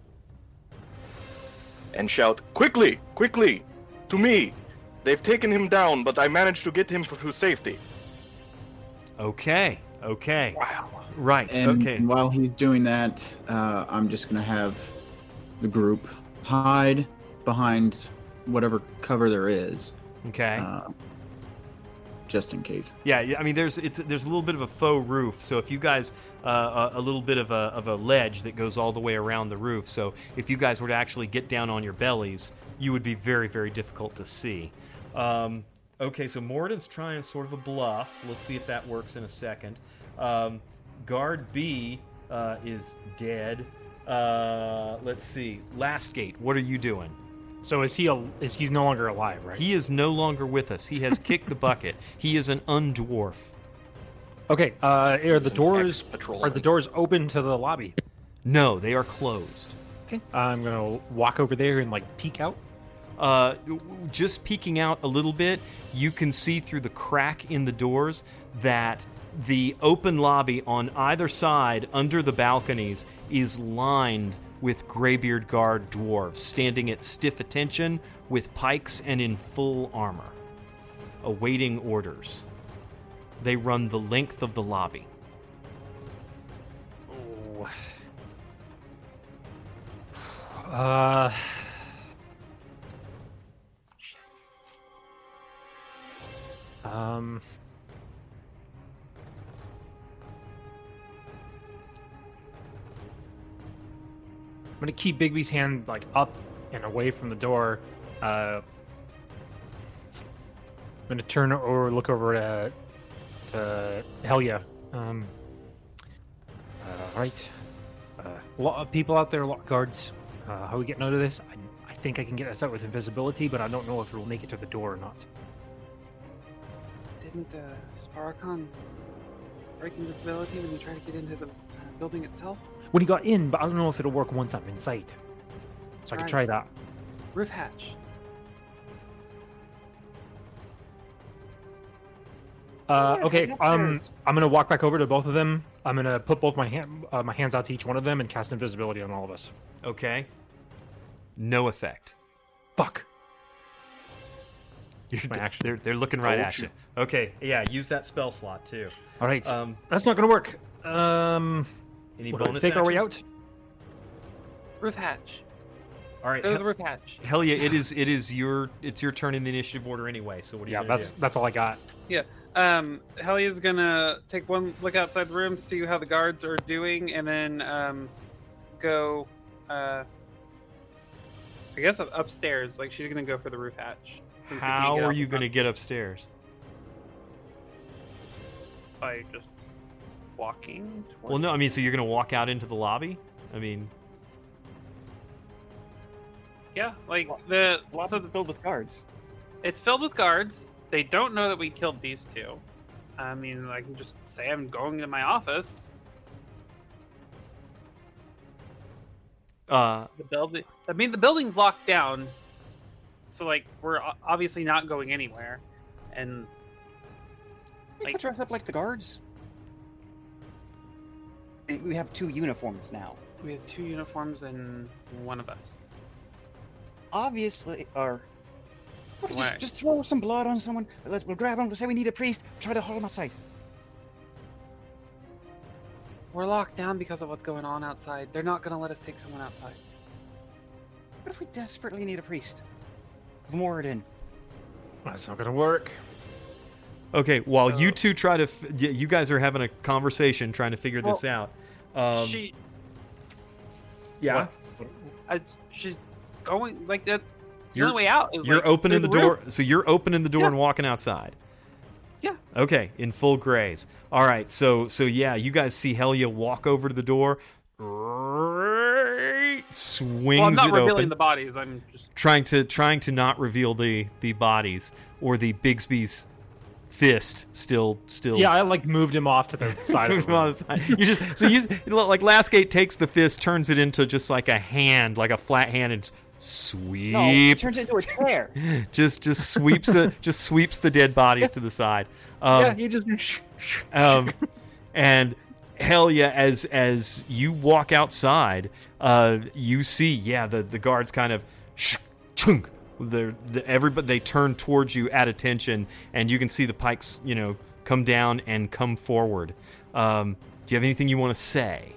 and shout, "Quickly, quickly, to me! They've taken him down, but I managed to get him to safety." okay, okay, Wow. right, And okay, while he's doing that, uh, I'm just gonna have the group hide behind whatever cover there is, okay. uh, just in case. Yeah, yeah, I mean, there's it's there's a little bit of a faux roof, so if you guys uh, a, a little bit of a of a ledge that goes all the way around the roof. So if you guys were to actually get down on your bellies, you would be very very difficult to see. Um, okay, so Moradin's trying sort of a bluff. Let's see if that works in a second. Um, Guard B uh, is dead. Uh, let's see, Last Gate. What are you doing? So is he? A, is he's no longer alive, right? He is no longer with us. He has kicked the bucket. He is an undwarf. Okay. Uh, are the an doors? ex-patrolman. Are the doors open to the lobby? No, they are closed. Okay. I'm gonna walk over there and like peek out. Uh, just peeking out a little bit, you can see through the crack in the doors that the open lobby on either side under the balconies is lined with Greybeard Guard dwarves standing at stiff attention with pikes and in full armor, awaiting orders. They run the length of the lobby. Oh. Uh. Um. I'm gonna keep Bigby's hand like up and away from the door. Uh, I'm gonna turn or look over to, to Helia. Um, uh, right. Uh, a lot of people out there, a lot of guards. Uh, how are we getting out of this? I, I think I can get us out with invisibility, but I don't know if it will make it to the door or not. Didn't uh, Sparacon break invisibility when you try to get into the uh, building itself? When he got in, but I don't know if it'll work once I'm inside. So I can Right. try that. Roof hatch. Uh, Yeah, okay, come um, upstairs. I'm gonna walk back over to both of them. I'm gonna put both my hand, uh, my hands out to each one of them and cast invisibility on all of us. Okay? No effect. Fuck. You're, My action. They're, they're looking right Told at you. you. Okay, yeah, use that spell slot too. All right, Um, that's not gonna work. Um, any what, do we bonus take our way action? out? Roof hatch. All right, Go to Hel- the roof hatch. Helia, it is it is your it's your turn in the initiative order anyway. So what are you Yeah, gonna that's do? that's all I got. Yeah. Um, Helia's gonna take one look outside the room, see how the guards are doing, and then um, go. Uh, I guess up- upstairs. Like she's gonna go for the roof hatch. since we can't How get are out you the going to front get upstairs? by just walking? Well, towards- no, I mean, so you're going to walk out into the lobby? I mean, Yeah, like the Lobby so the, filled with guards. it's filled with guards. They don't know that we killed these two. I mean, I can just say I'm going to my office. uh, The building. I mean, the building's locked down, so like we're o- obviously not going anywhere. And We Like- could dress up like the guards. We- We have two uniforms now. we have two uniforms and one of us. Obviously, or what, Why? just, just throw some blood on someone. Let's we'll grab him. We'll say we need a priest. Try to haul him outside. We're locked down because of what's going on outside. They're not gonna let us take someone outside. What if we desperately need a priest? Moradin. That's not gonna work. okay, while you Uh, two try to, f- y- you guys are having a conversation trying to figure this out. Um, she Yeah. I, she's going like that. The You're- only way out is You're like, opening the through door. roof. So you're opening the door Yeah. and walking outside. Yeah. Okay, in full graze. All right. So so yeah, you guys see Helia walk over to the door, swings Well, I'm not it revealing open, the bodies. I'm just trying to trying to not reveal the the bodies or the Bigsby's fist still still. Yeah, I like moved him off to the side of the room. All the time. You just so you like Lastgate takes the fist, turns it into just like a hand, like a flat hand, and sweep. No, it turns into a chair. just just sweeps it, just sweeps the dead bodies to the side. Um, yeah, he just. um, and hell yeah, as as you walk outside, uh, you see yeah the the guards kind of sh- chunk. The the everybody they turn towards you at attention, and you can see the pikes you know come down and come forward. Um, do you have anything you want to say?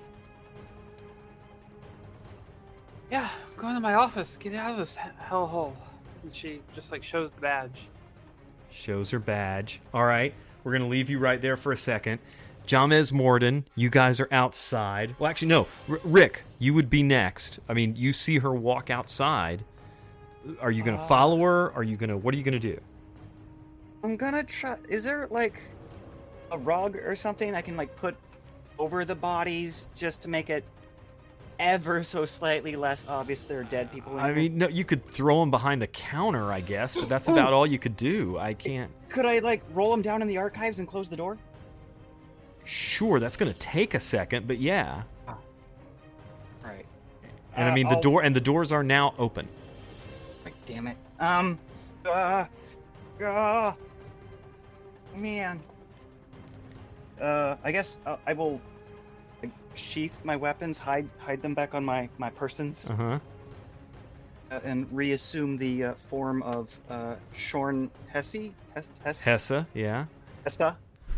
yeah. Go into my office. Get out of this he- hellhole. And she just like shows the badge. Shows her badge. All right, we're gonna leave you right there for a second. Jamez Morden, you guys are outside. Well, actually, no. R- Rick, you would be next. I mean, you see her walk outside. Are you gonna Uh, follow her? Are you gonna? What are you gonna do? I'm gonna try. Is there like a rug or something I can like put over the bodies just to make it ever so slightly less obvious there are dead people in I here? mean, no. You could throw them behind the counter, I guess, but that's about all you could do. I can't. Could I like roll them down in the archives and close the door? Sure, that's gonna take a second, but yeah. Right. And I Uh, mean, the I'll- door and the doors are now open. Like, damn it. Um. Uh. Uh. Man. Uh. I guess uh, I will like, sheath my weapons, hide hide them back on my my persons, Uh huh. uh, and reassume the uh, form of uh, Shorn Hesse. Hess. Hess. Hessa, yeah. Hessa.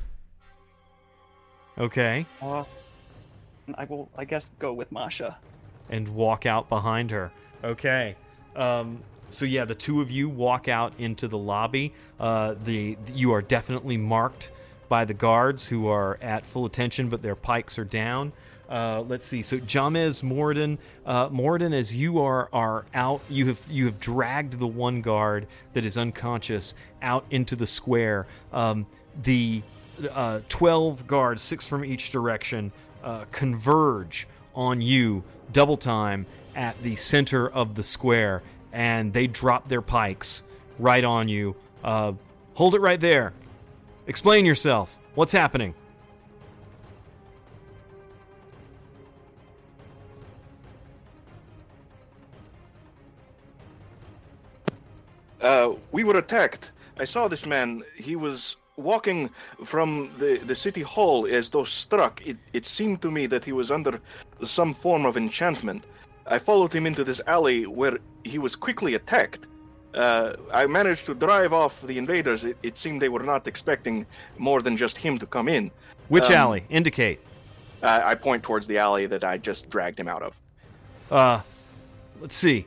Okay. Uh. and I will, I guess, go with Masha. And walk out behind her. Okay. Um, so yeah, the two of you walk out into the lobby. Uh, the you are definitely marked by the guards who are at full attention, but their pikes are down. Uh, let's see. So Jamez Morden, uh, Morden, as you are are out, you have you have dragged the one guard that is unconscious out into the square. Um, the uh, twelve guards, six from each direction, uh, converge on you double time at the center of the square, and they drop their pikes right on you. Uh, hold it right there. Explain yourself. What's happening? Uh, we were attacked. I saw this man. He was walking from the, the city hall as though struck. It, it seemed to me that he was under some form of enchantment. I followed him into this alley where he was quickly attacked. Uh, I managed to drive off the invaders. It, it seemed they were not expecting more than just him to come in. Which Um, alley? Indicate. Uh, I point towards the alley that I just dragged him out of. Uh, let's see.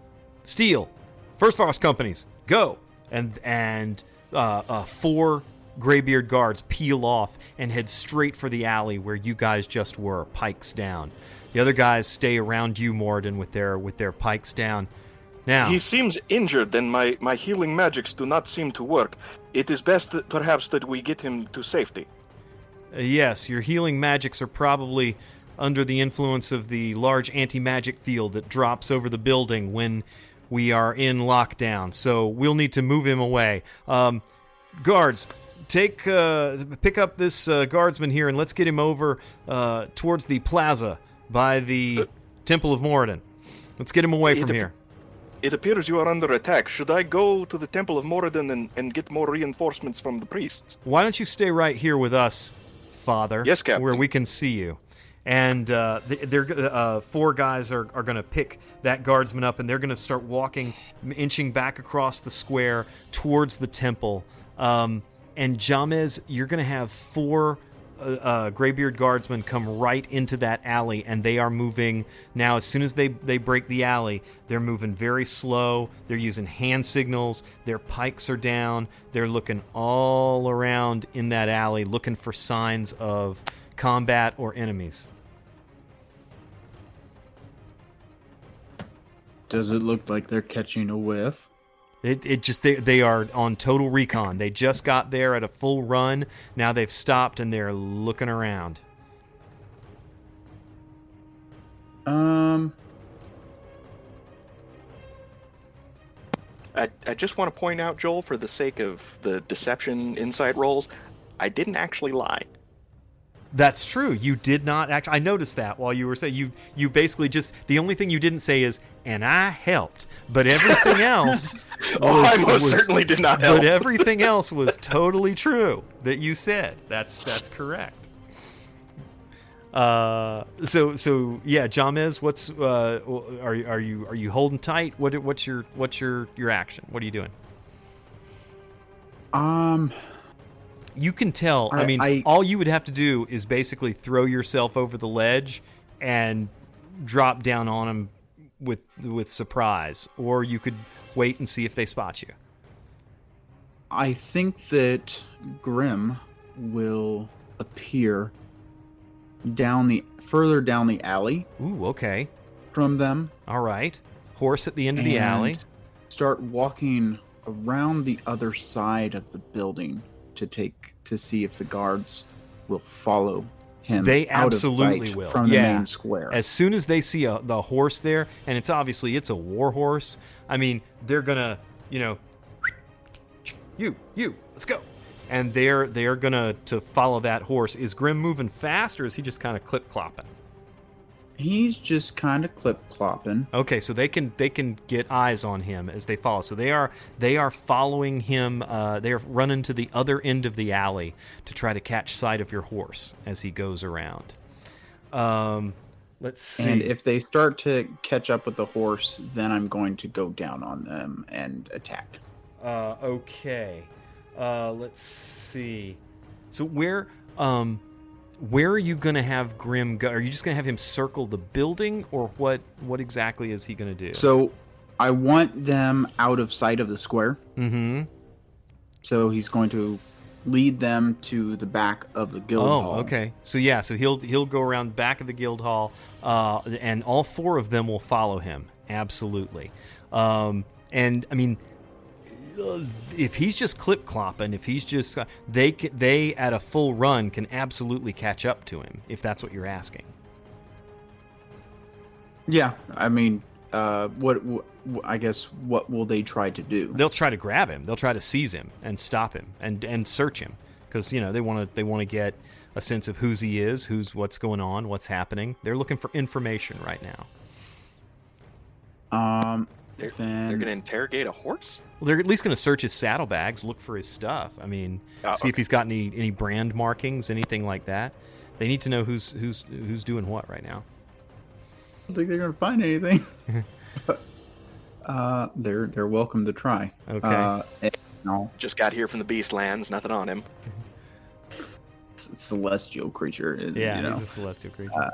Steel, First Frost Companies, go! And and uh, uh, four Greybeard guards peel off and head straight for the alley where you guys just were, pikes down. The other guys stay around you, Morden, with their with their pikes down. Now, He seems injured, and my, my healing magics do not seem to work. It is best that perhaps that we get him to safety. uh, yes, your healing magics are probably under the influence of the large anti-magic field that drops over the building when we are in lockdown. So we'll need to move him away. Um, guards, take uh, pick up this uh, guardsman here and let's get him over uh, towards the plaza by the Temple of Moradin. Let's get him away It from ap- here. It appears you are under attack. Should I go to the Temple of Moradin and, and get more reinforcements from the priests? Why don't you stay right here with us, Father? Yes, Captain. Where we can see you. And uh, th- they're uh, four guys are, are going to pick that guardsman up, and they're going to start walking, inching back across the square towards the temple. Um, and Jamez, you're going to have four uh, uh, Greybeard guardsmen come right into that alley, and they are moving now. As soon as they they break the alley, they're moving very slow. They're using hand signals. Their pikes are down. They're looking all around in that alley, looking for signs of combat or enemies. Does it look like they're catching a whiff? It, it just they, they are on total recon. They just got there at a full run. Now they've stopped and they're looking around. Um, I, I just want to point out, Joel, for the sake of the deception insight rolls, I didn't actually lie. That's true. You did not actually. I noticed that while you were saying you. You basically just the only thing you didn't say is, "And I helped," but everything else. Oh, was, I most was- certainly did not help. But everything else was totally true that you said. That's that's correct. Uh, so so yeah, Jamez, what's uh, are you are you are you holding tight? What what's your what's your your action? What are you doing? um, You can tell. I, I- mean, I- all you would have to do is basically throw yourself over the ledge and drop down on them with with surprise, or you could wait and see if they spot you. I think that Grim will appear down the further down the alley Ooh, okay, from them. all right. Horse at the end of the and alley. Start walking around the other side of the building to take to see if the guards will follow him. They out absolutely of sight will. from the Yeah. main square. As soon as they see a, the horse there, and it's obviously it's a war horse. I mean, they're gonna, you know, you, you, let's go, and they're they're gonna to follow that horse. Is Grim moving fast, or is he just kind of clip clopping? He's just kind of clip clopping. Okay, so they can they can get eyes on him as they follow. So they are they are following him. Uh, they are running to the other end of the alley to try to catch sight of your horse as he goes around. Um, let's see. And if they start to catch up with the horse, then I'm going to go down on them and attack. Uh, okay. Uh, let's see. So where um where are you gonna have Grim go? Are you just gonna have him circle the building, or what? What exactly is he gonna do? So I want them out of sight of the square. Mm-hmm. So he's going to lead them to the back of the guild Oh, hall. okay. So yeah, so he'll he'll go around back of the guild hall, uh, and all four of them will follow him. Absolutely. Um, and I mean, uh, if he's just clip clopping, if he's just they ca- they at a full run can absolutely catch up to him if that's what you're asking. Yeah, I mean, uh, what, what I guess what will they try to do? They'll try to grab him. They'll try to seize him and stop him and and search him because you know they want to they want to get a sense of whose he is, who's what's going on, what's happening. They're looking for information right now. Um, They're, then they're going to interrogate a horse? Well, they're at least going to search his saddlebags, look for his stuff. I mean, Oh, see if okay. he's got any any brand markings, anything like that. They need to know who's who's who's doing what right now. I don't think they're going to find anything. but uh, they're they're welcome to try. Okay. Uh, and, no, Just got here from the Beastlands, nothing on him. it's a celestial creature. is- Yeah, you know. he's a celestial creature.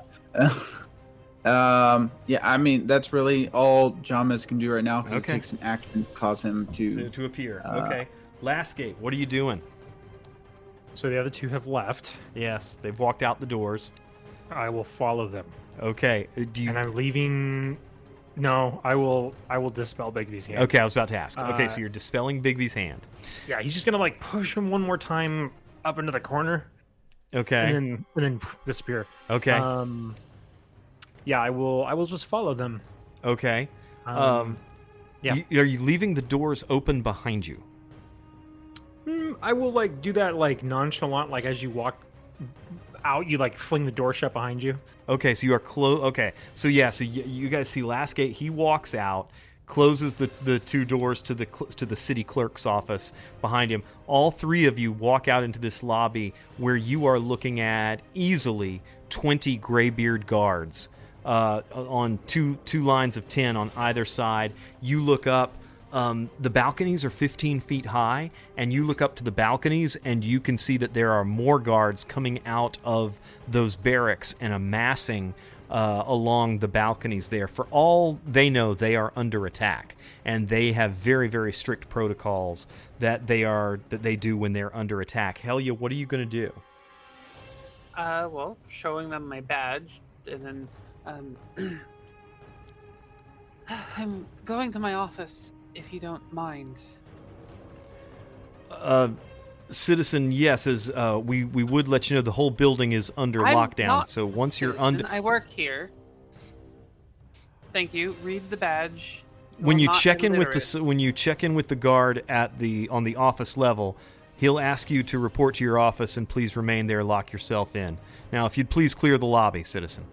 um, yeah, I mean that's really all Jamis can do right now. 'Cause Okay. It takes an action to cause him to. to, to appear. uh, okay. Last gate. What are you doing? So the other two have left. Yes, they've walked out the doors. I will follow them, Okay. uh, Do you? and I'm leaving. No, I will. I will dispel Bigby's hand. Okay, I was about to ask. Okay, Uh, so you're dispelling Bigby's hand. Yeah, he's just gonna like push him one more time up into the corner, Okay. and then and then disappear. Okay. Um. Yeah, I will. I will just follow them. okay. Um. Um, yeah. you- are you leaving the doors open behind you? Mm, I will like do that like nonchalant, like as you walk out, you like fling the door shut behind you. Okay, so you are close. Okay, so yeah, so y- you guys see last gate. He walks out, closes the, the two doors to the cl- to the city clerk's office behind him. All three of you walk out into this lobby where you are looking at easily twenty graybeard guards uh, on two two lines of ten on either side. You look up. Um, the balconies are fifteen feet high, and you look up to the balconies, and you can see that there are more guards coming out of those barracks and amassing uh, along the balconies there. For all they know, they are under attack, and they have very, very strict protocols that they are that they do when they're under attack. Helia, what are you going to do? Uh, well, showing them my badge, and then, um, I'm going to my office, if you don't mind. Uh, citizen, yes, as uh, we we would let you know, the whole building is under I'm lockdown. not So once you're Citizen, under, I work here. Thank you. Read the badge. when You're you not check in with the illiterate. s- when you check in with the guard at the on the office level, he'll ask you to report to your office and please remain there. Lock yourself in. Now, if you'd please clear the lobby, citizen.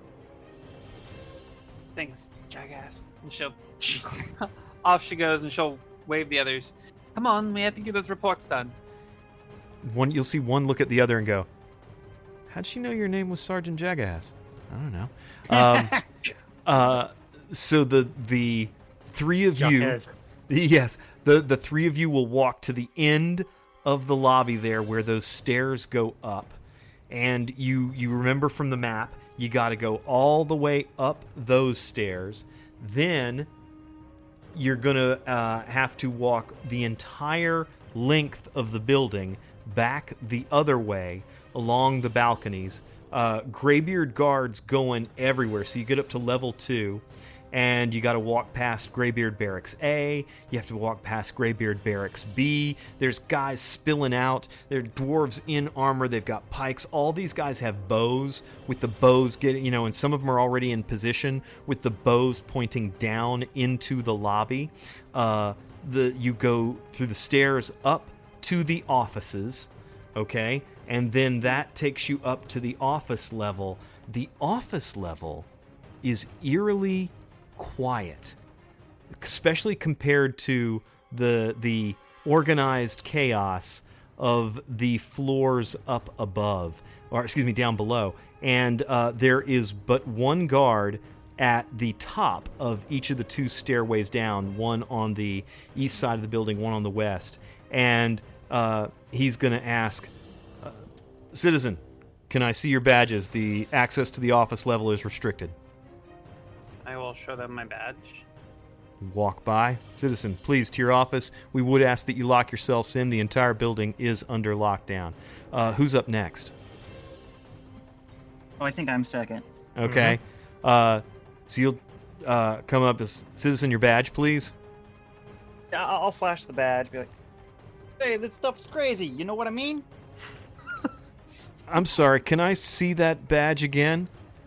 Thanks, jackass. And she'll off she goes, and she'll wave the others. Come on, we have to get those reports done. One, you'll see one look at the other and go, "How'd she know your name was Sergeant Jagass?" I don't know. Um, uh, so the the three of you, Jackass. yes, the the three of you will walk to the end of the lobby there, where those stairs go up, and you you remember from the map, you got to go all the way up those stairs, then you're gonna uh, have to walk the entire length of the building back the other way along the balconies. Uh, Graybeard guards going everywhere, so you get up to level two, and you got to walk past Graybeard Barracks A. You have to walk past Graybeard Barracks B. There's guys spilling out. They're dwarves in armor. They've got pikes. All these guys have bows, with the bows getting, you know, and some of them are already in position with the bows pointing down into the lobby. Uh, the you go through the stairs up to the offices, okay? And then that takes you up to the office level. The office level is eerily quiet, especially compared to the the organized chaos of the floors up above, or excuse me, down below. And uh, there is but one guard at the top of each of the two stairways down, one on the east side of the building, one on the west. And uh, he's going to ask, uh, "Citizen, can I see your badges? The access to the office level is restricted." I will show them my badge. Walk by. "Citizen, please, to your office. We would ask that you lock yourselves in. The entire building is under lockdown." Uh, who's up next? Oh, I think I'm second. Okay. Uh, so you'll uh, come up as "Citizen, your badge, please." Yeah, I'll I'll flash the badge. Be like, "Hey, this stuff's crazy. You know what I mean?" "I'm sorry, can I see that badge again?"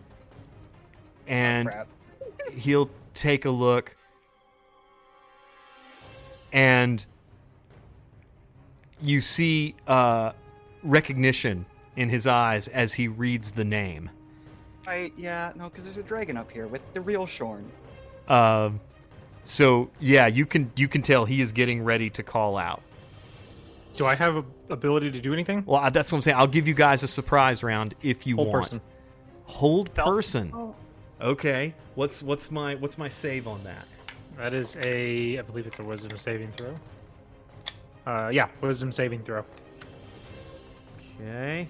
And Crap. he'll take a look, and you see uh, recognition in his eyes as he reads the name. Right? Yeah. No, because there's a dragon up here with the real Shorn. Um, so yeah, you can you can tell he is getting ready to call out. Do I have a ability to do anything? Well, that's what I'm saying. I'll give you guys a surprise round if you Hold want. person. Hold Belt. person. Oh. Okay. What's what's my what's my save on that? That is a, I believe it's a wisdom saving throw. Uh, yeah, wisdom saving throw. Okay.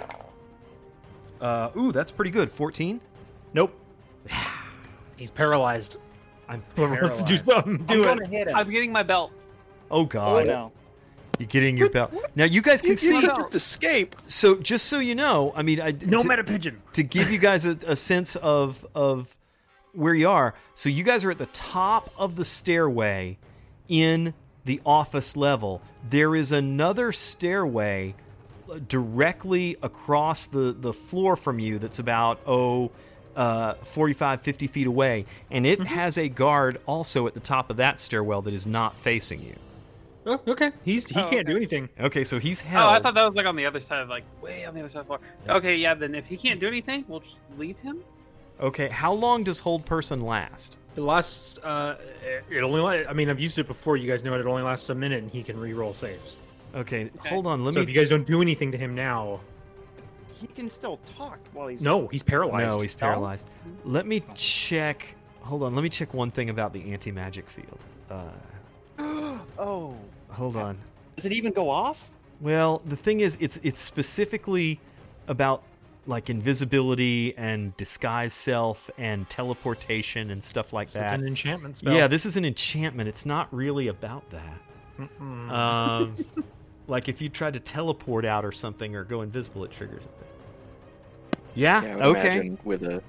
Uh, ooh, that's pretty good. fourteen. Nope. He's paralyzed. I'm Whoever wants to do paralyzed. something, I'm do going it. to hit him. I'm getting my belt. Oh Oh god. no. You're getting your belt. Now you guys can You see. can just escape. So just so you know, I mean, I No to, meta pigeon. to give you guys a, a sense of of where you are. So you guys are at the top of the stairway in the office level. There is another stairway directly across the, the floor from you that's about, oh, uh, forty-five, fifty feet away. And it has a guard also at the top of that stairwell that is not facing you. Oh, okay. He's he Oh, can't okay. do anything. Okay, so he's held. Oh, I thought that was like on the other side, like way on the other side of the floor. Okay, yeah. Then if he can't do anything, we'll just leave him. Okay, how long does hold person last? It lasts. Uh, it only. la- I mean, I've used it before. You guys know it. It only lasts a minute, and he can re-roll saves. Okay, Okay. hold on. Let so me. if you guys don't do anything to him now, He can still talk while he's. no, he's paralyzed. No, he's paralyzed. Let me check. Hold on. Let me check one thing about the anti-magic field. Uh, Oh. hold on. Does it even go off? Well, the thing is, it's it's specifically about like invisibility and disguise self and teleportation and stuff like So it's that. an enchantment spell. Yeah, this is an enchantment. It's not really about that. Mm-mm. Um, like if you tried to teleport out or something or go invisible, it triggers it. Yeah. Yeah, I would okay. imagine with a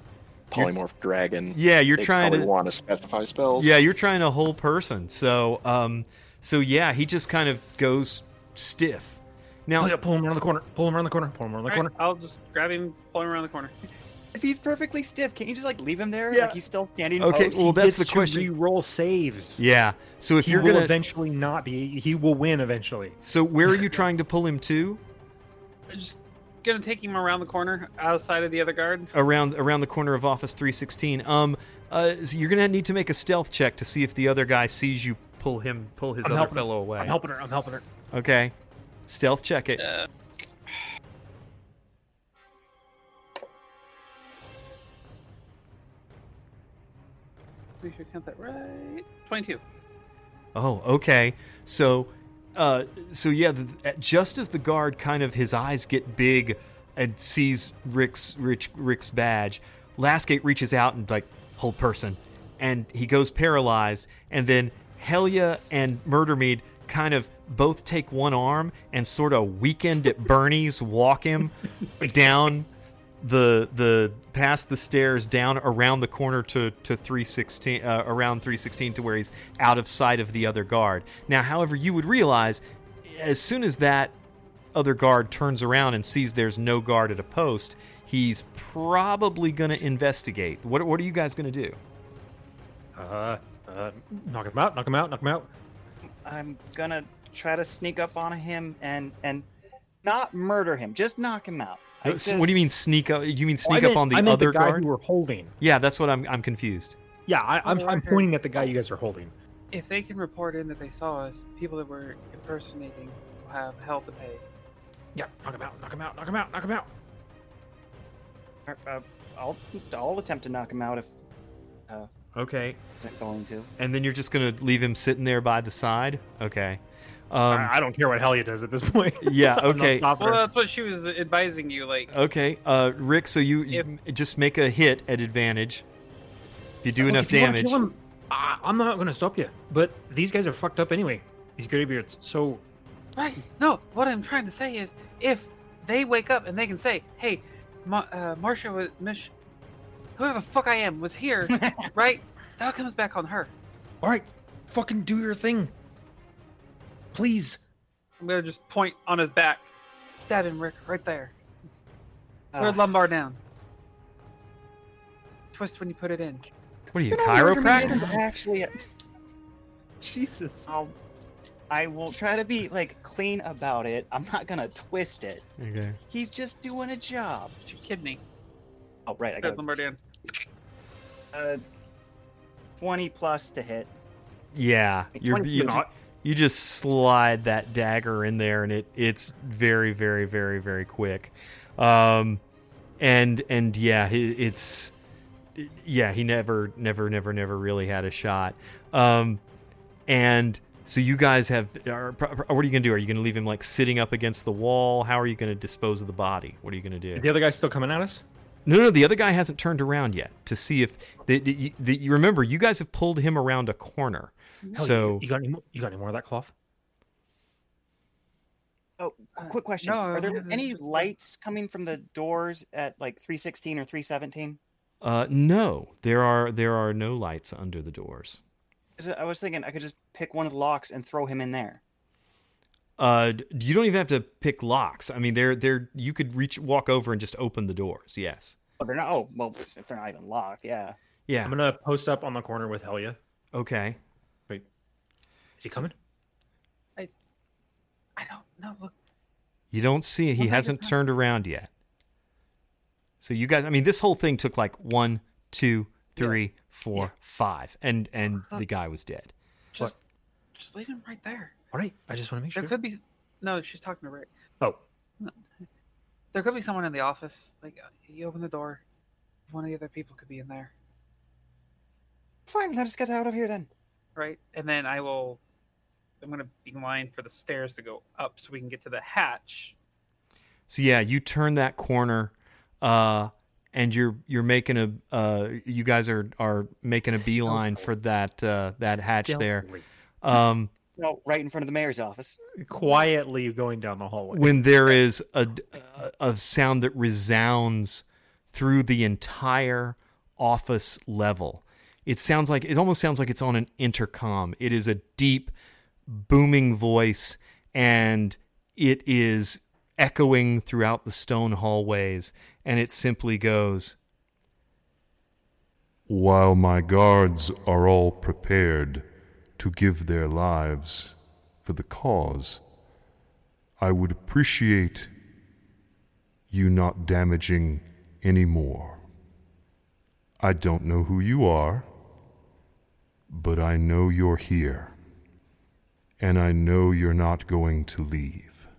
polymorph dragon. Yeah, you're they trying probably to want to specify spells. Yeah, you're trying a whole person. So, um, so yeah, he just kind of goes stiff. Now, Oh, yeah, pull him around the corner. Pull him around the corner. Pull him around the All corner. right, I'll just grab him, pull him around the corner. If he's perfectly stiff, can't you just like leave him there? Yeah. Like he's still standing. Okay, pose? well, He that's gets the to question. Re-roll saves. yeah. So if He you're will gonna, eventually not be. He will win eventually. so where are you trying to pull him to? I'm just gonna take him around the corner, outside of the other guard. Around around the corner of Office three sixteen. Um, uh, so you're gonna need to make a stealth check to see if the other guy sees you pull him pull his I'm other helping her. fellow away. I'm helping her. I'm helping her. Okay, stealth check it. Uh, make sure I count that right. Twenty-two. Oh, okay. So, uh, so yeah, the, just as the guard kind of his eyes get big and sees Rick's Rich, Rick's badge, Lastgate reaches out and like hold person, and he goes paralyzed. And then Helia and Murdermead kind of both take one arm and sort of weekend at Bernie's walk him down the the past the stairs down around the corner to to three sixteen uh, around three sixteen to where he's out of sight of the other guard. Now, however, you would realize as soon as that other guard turns around and sees there's no guard at a post, he's probably going to investigate. What what are you guys going to do? Uh, uh, knock him out. Knock him out. Knock him out. I'm gonna try to sneak up on him and and not murder him, just knock him out. I So what do you mean just- sneak up? You mean Oh, I sneak up meant- on the I meant other the guy guard? who we're holding. Yeah, that's what I'm I'm confused. Yeah, I, I'm, I'm Overworker. pointing at the guy you guys are holding. If they can report in that they saw us, people that we're impersonating will have hell to pay. Yeah, knock him out. Knock him out. Knock him out. Knock him out. Uh, I'll I'll attempt to knock him out if uh Okay. isn't going to. And then you're just going to leave him sitting there by the side? Okay. Um, I, I don't care what Helia does at this point. yeah, I'm not okay. stopping Well, her. that's what she was advising you. Like, Okay, uh, Rick, so you, you just make a hit at advantage. If you do Look, enough if you wanna damage. kill him, I, I'm not going to stop you. But these guys are fucked up anyway. These graybeards. So right? No, what I'm trying to say is, if they wake up and they can say, "Hey, Ma- uh, Marsha was Mish, whoever the fuck I am was here," right? That comes back on her. all right, fucking do your thing, please. I'm gonna just point on his back, stab him, Rick, right there. Uh, Third lumbar down. Twist when you put it in. What are you, you know, murder me chiropractor? isn't Actually, Jesus. I'll I will try to be like clean about it. I'm not gonna twist it. Okay. He's just doing a job. It's your kidney. Oh right, I Third got lumbar down. uh twenty plus to hit. Yeah, you're, twenty you, not. you just slide that dagger in there, and it it's very, very, very, very quick. Um, and and yeah, he- it's yeah, he never, never, never, never really had a shot. Um, and so you guys have, are, what are you gonna do? Are you gonna leave him like sitting up against the wall? How are you gonna dispose of the body? What are you gonna do? Is the other guy still coming at us? No, no, the other guy hasn't turned around yet to see if the, the, the, you remember you guys have pulled him around a corner. Hell, So you, you got any? mo- You got any more of that cloth? Oh, qu- quick question. no, Are there yeah, any this is- lights coming from the doors at like three sixteen or three seventeen? uh, no, there are there are no lights under the doors. I was thinking I could just pick one of the locks and throw him in there. Uh, d- you don't even have to pick locks. I mean, they're they're you could reach walk over and just open the doors. Yes. Oh, they're not. Oh, well, if they're not even locked, yeah. Yeah. I'm gonna post up on the corner with Helia. Okay. Is he coming? I don't know. Look, You don't see he Well, hasn't maybe- turned around yet. So you guys, I mean, this whole thing took like one, two, three, four, Yeah. five, and and the guy was dead. just, just leave him right there. All right, I just want to make sure. There could be. No, she's talking to Rick. Oh, There could be someone in the office. Like, uh, you open the door. One of the other people could be in there, Fine, let us get out of here then. right? And then I will. I'm gonna be in line for the stairs to go up so we can get to the hatch. So yeah, you turn that corner, uh, and you're you're making a uh, you guys are are making a beeline for that uh, that hatch there. stealthily. Um, No, right in front of the mayor's office. Quietly going down the hallway. when there is a, a a sound that resounds through the entire office level. It sounds like it almost sounds like it's on an intercom. It is a deep, booming voice, and it is echoing throughout the stone hallways, and it simply goes, "While my guards are all prepared to give their lives for the cause, I would appreciate you not damaging any more. I don't know who you are, but I know you're here, and I know you're not going to leave."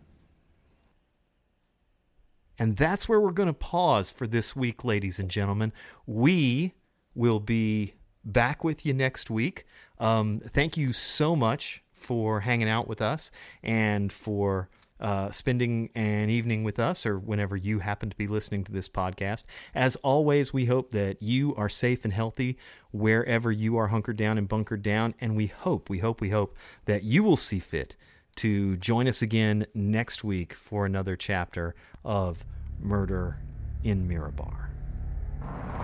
And that's where we're going to pause for this week, ladies and gentlemen. We will be back with you next week. Um, thank you so much for hanging out with us and for uh, spending an evening with us, or whenever you happen to be listening to this podcast. As always, we hope that you are safe and healthy wherever you are hunkered down and bunkered down, and we hope, we hope, we hope that you will see fit to join us again next week for another chapter of Murder in Mirabar.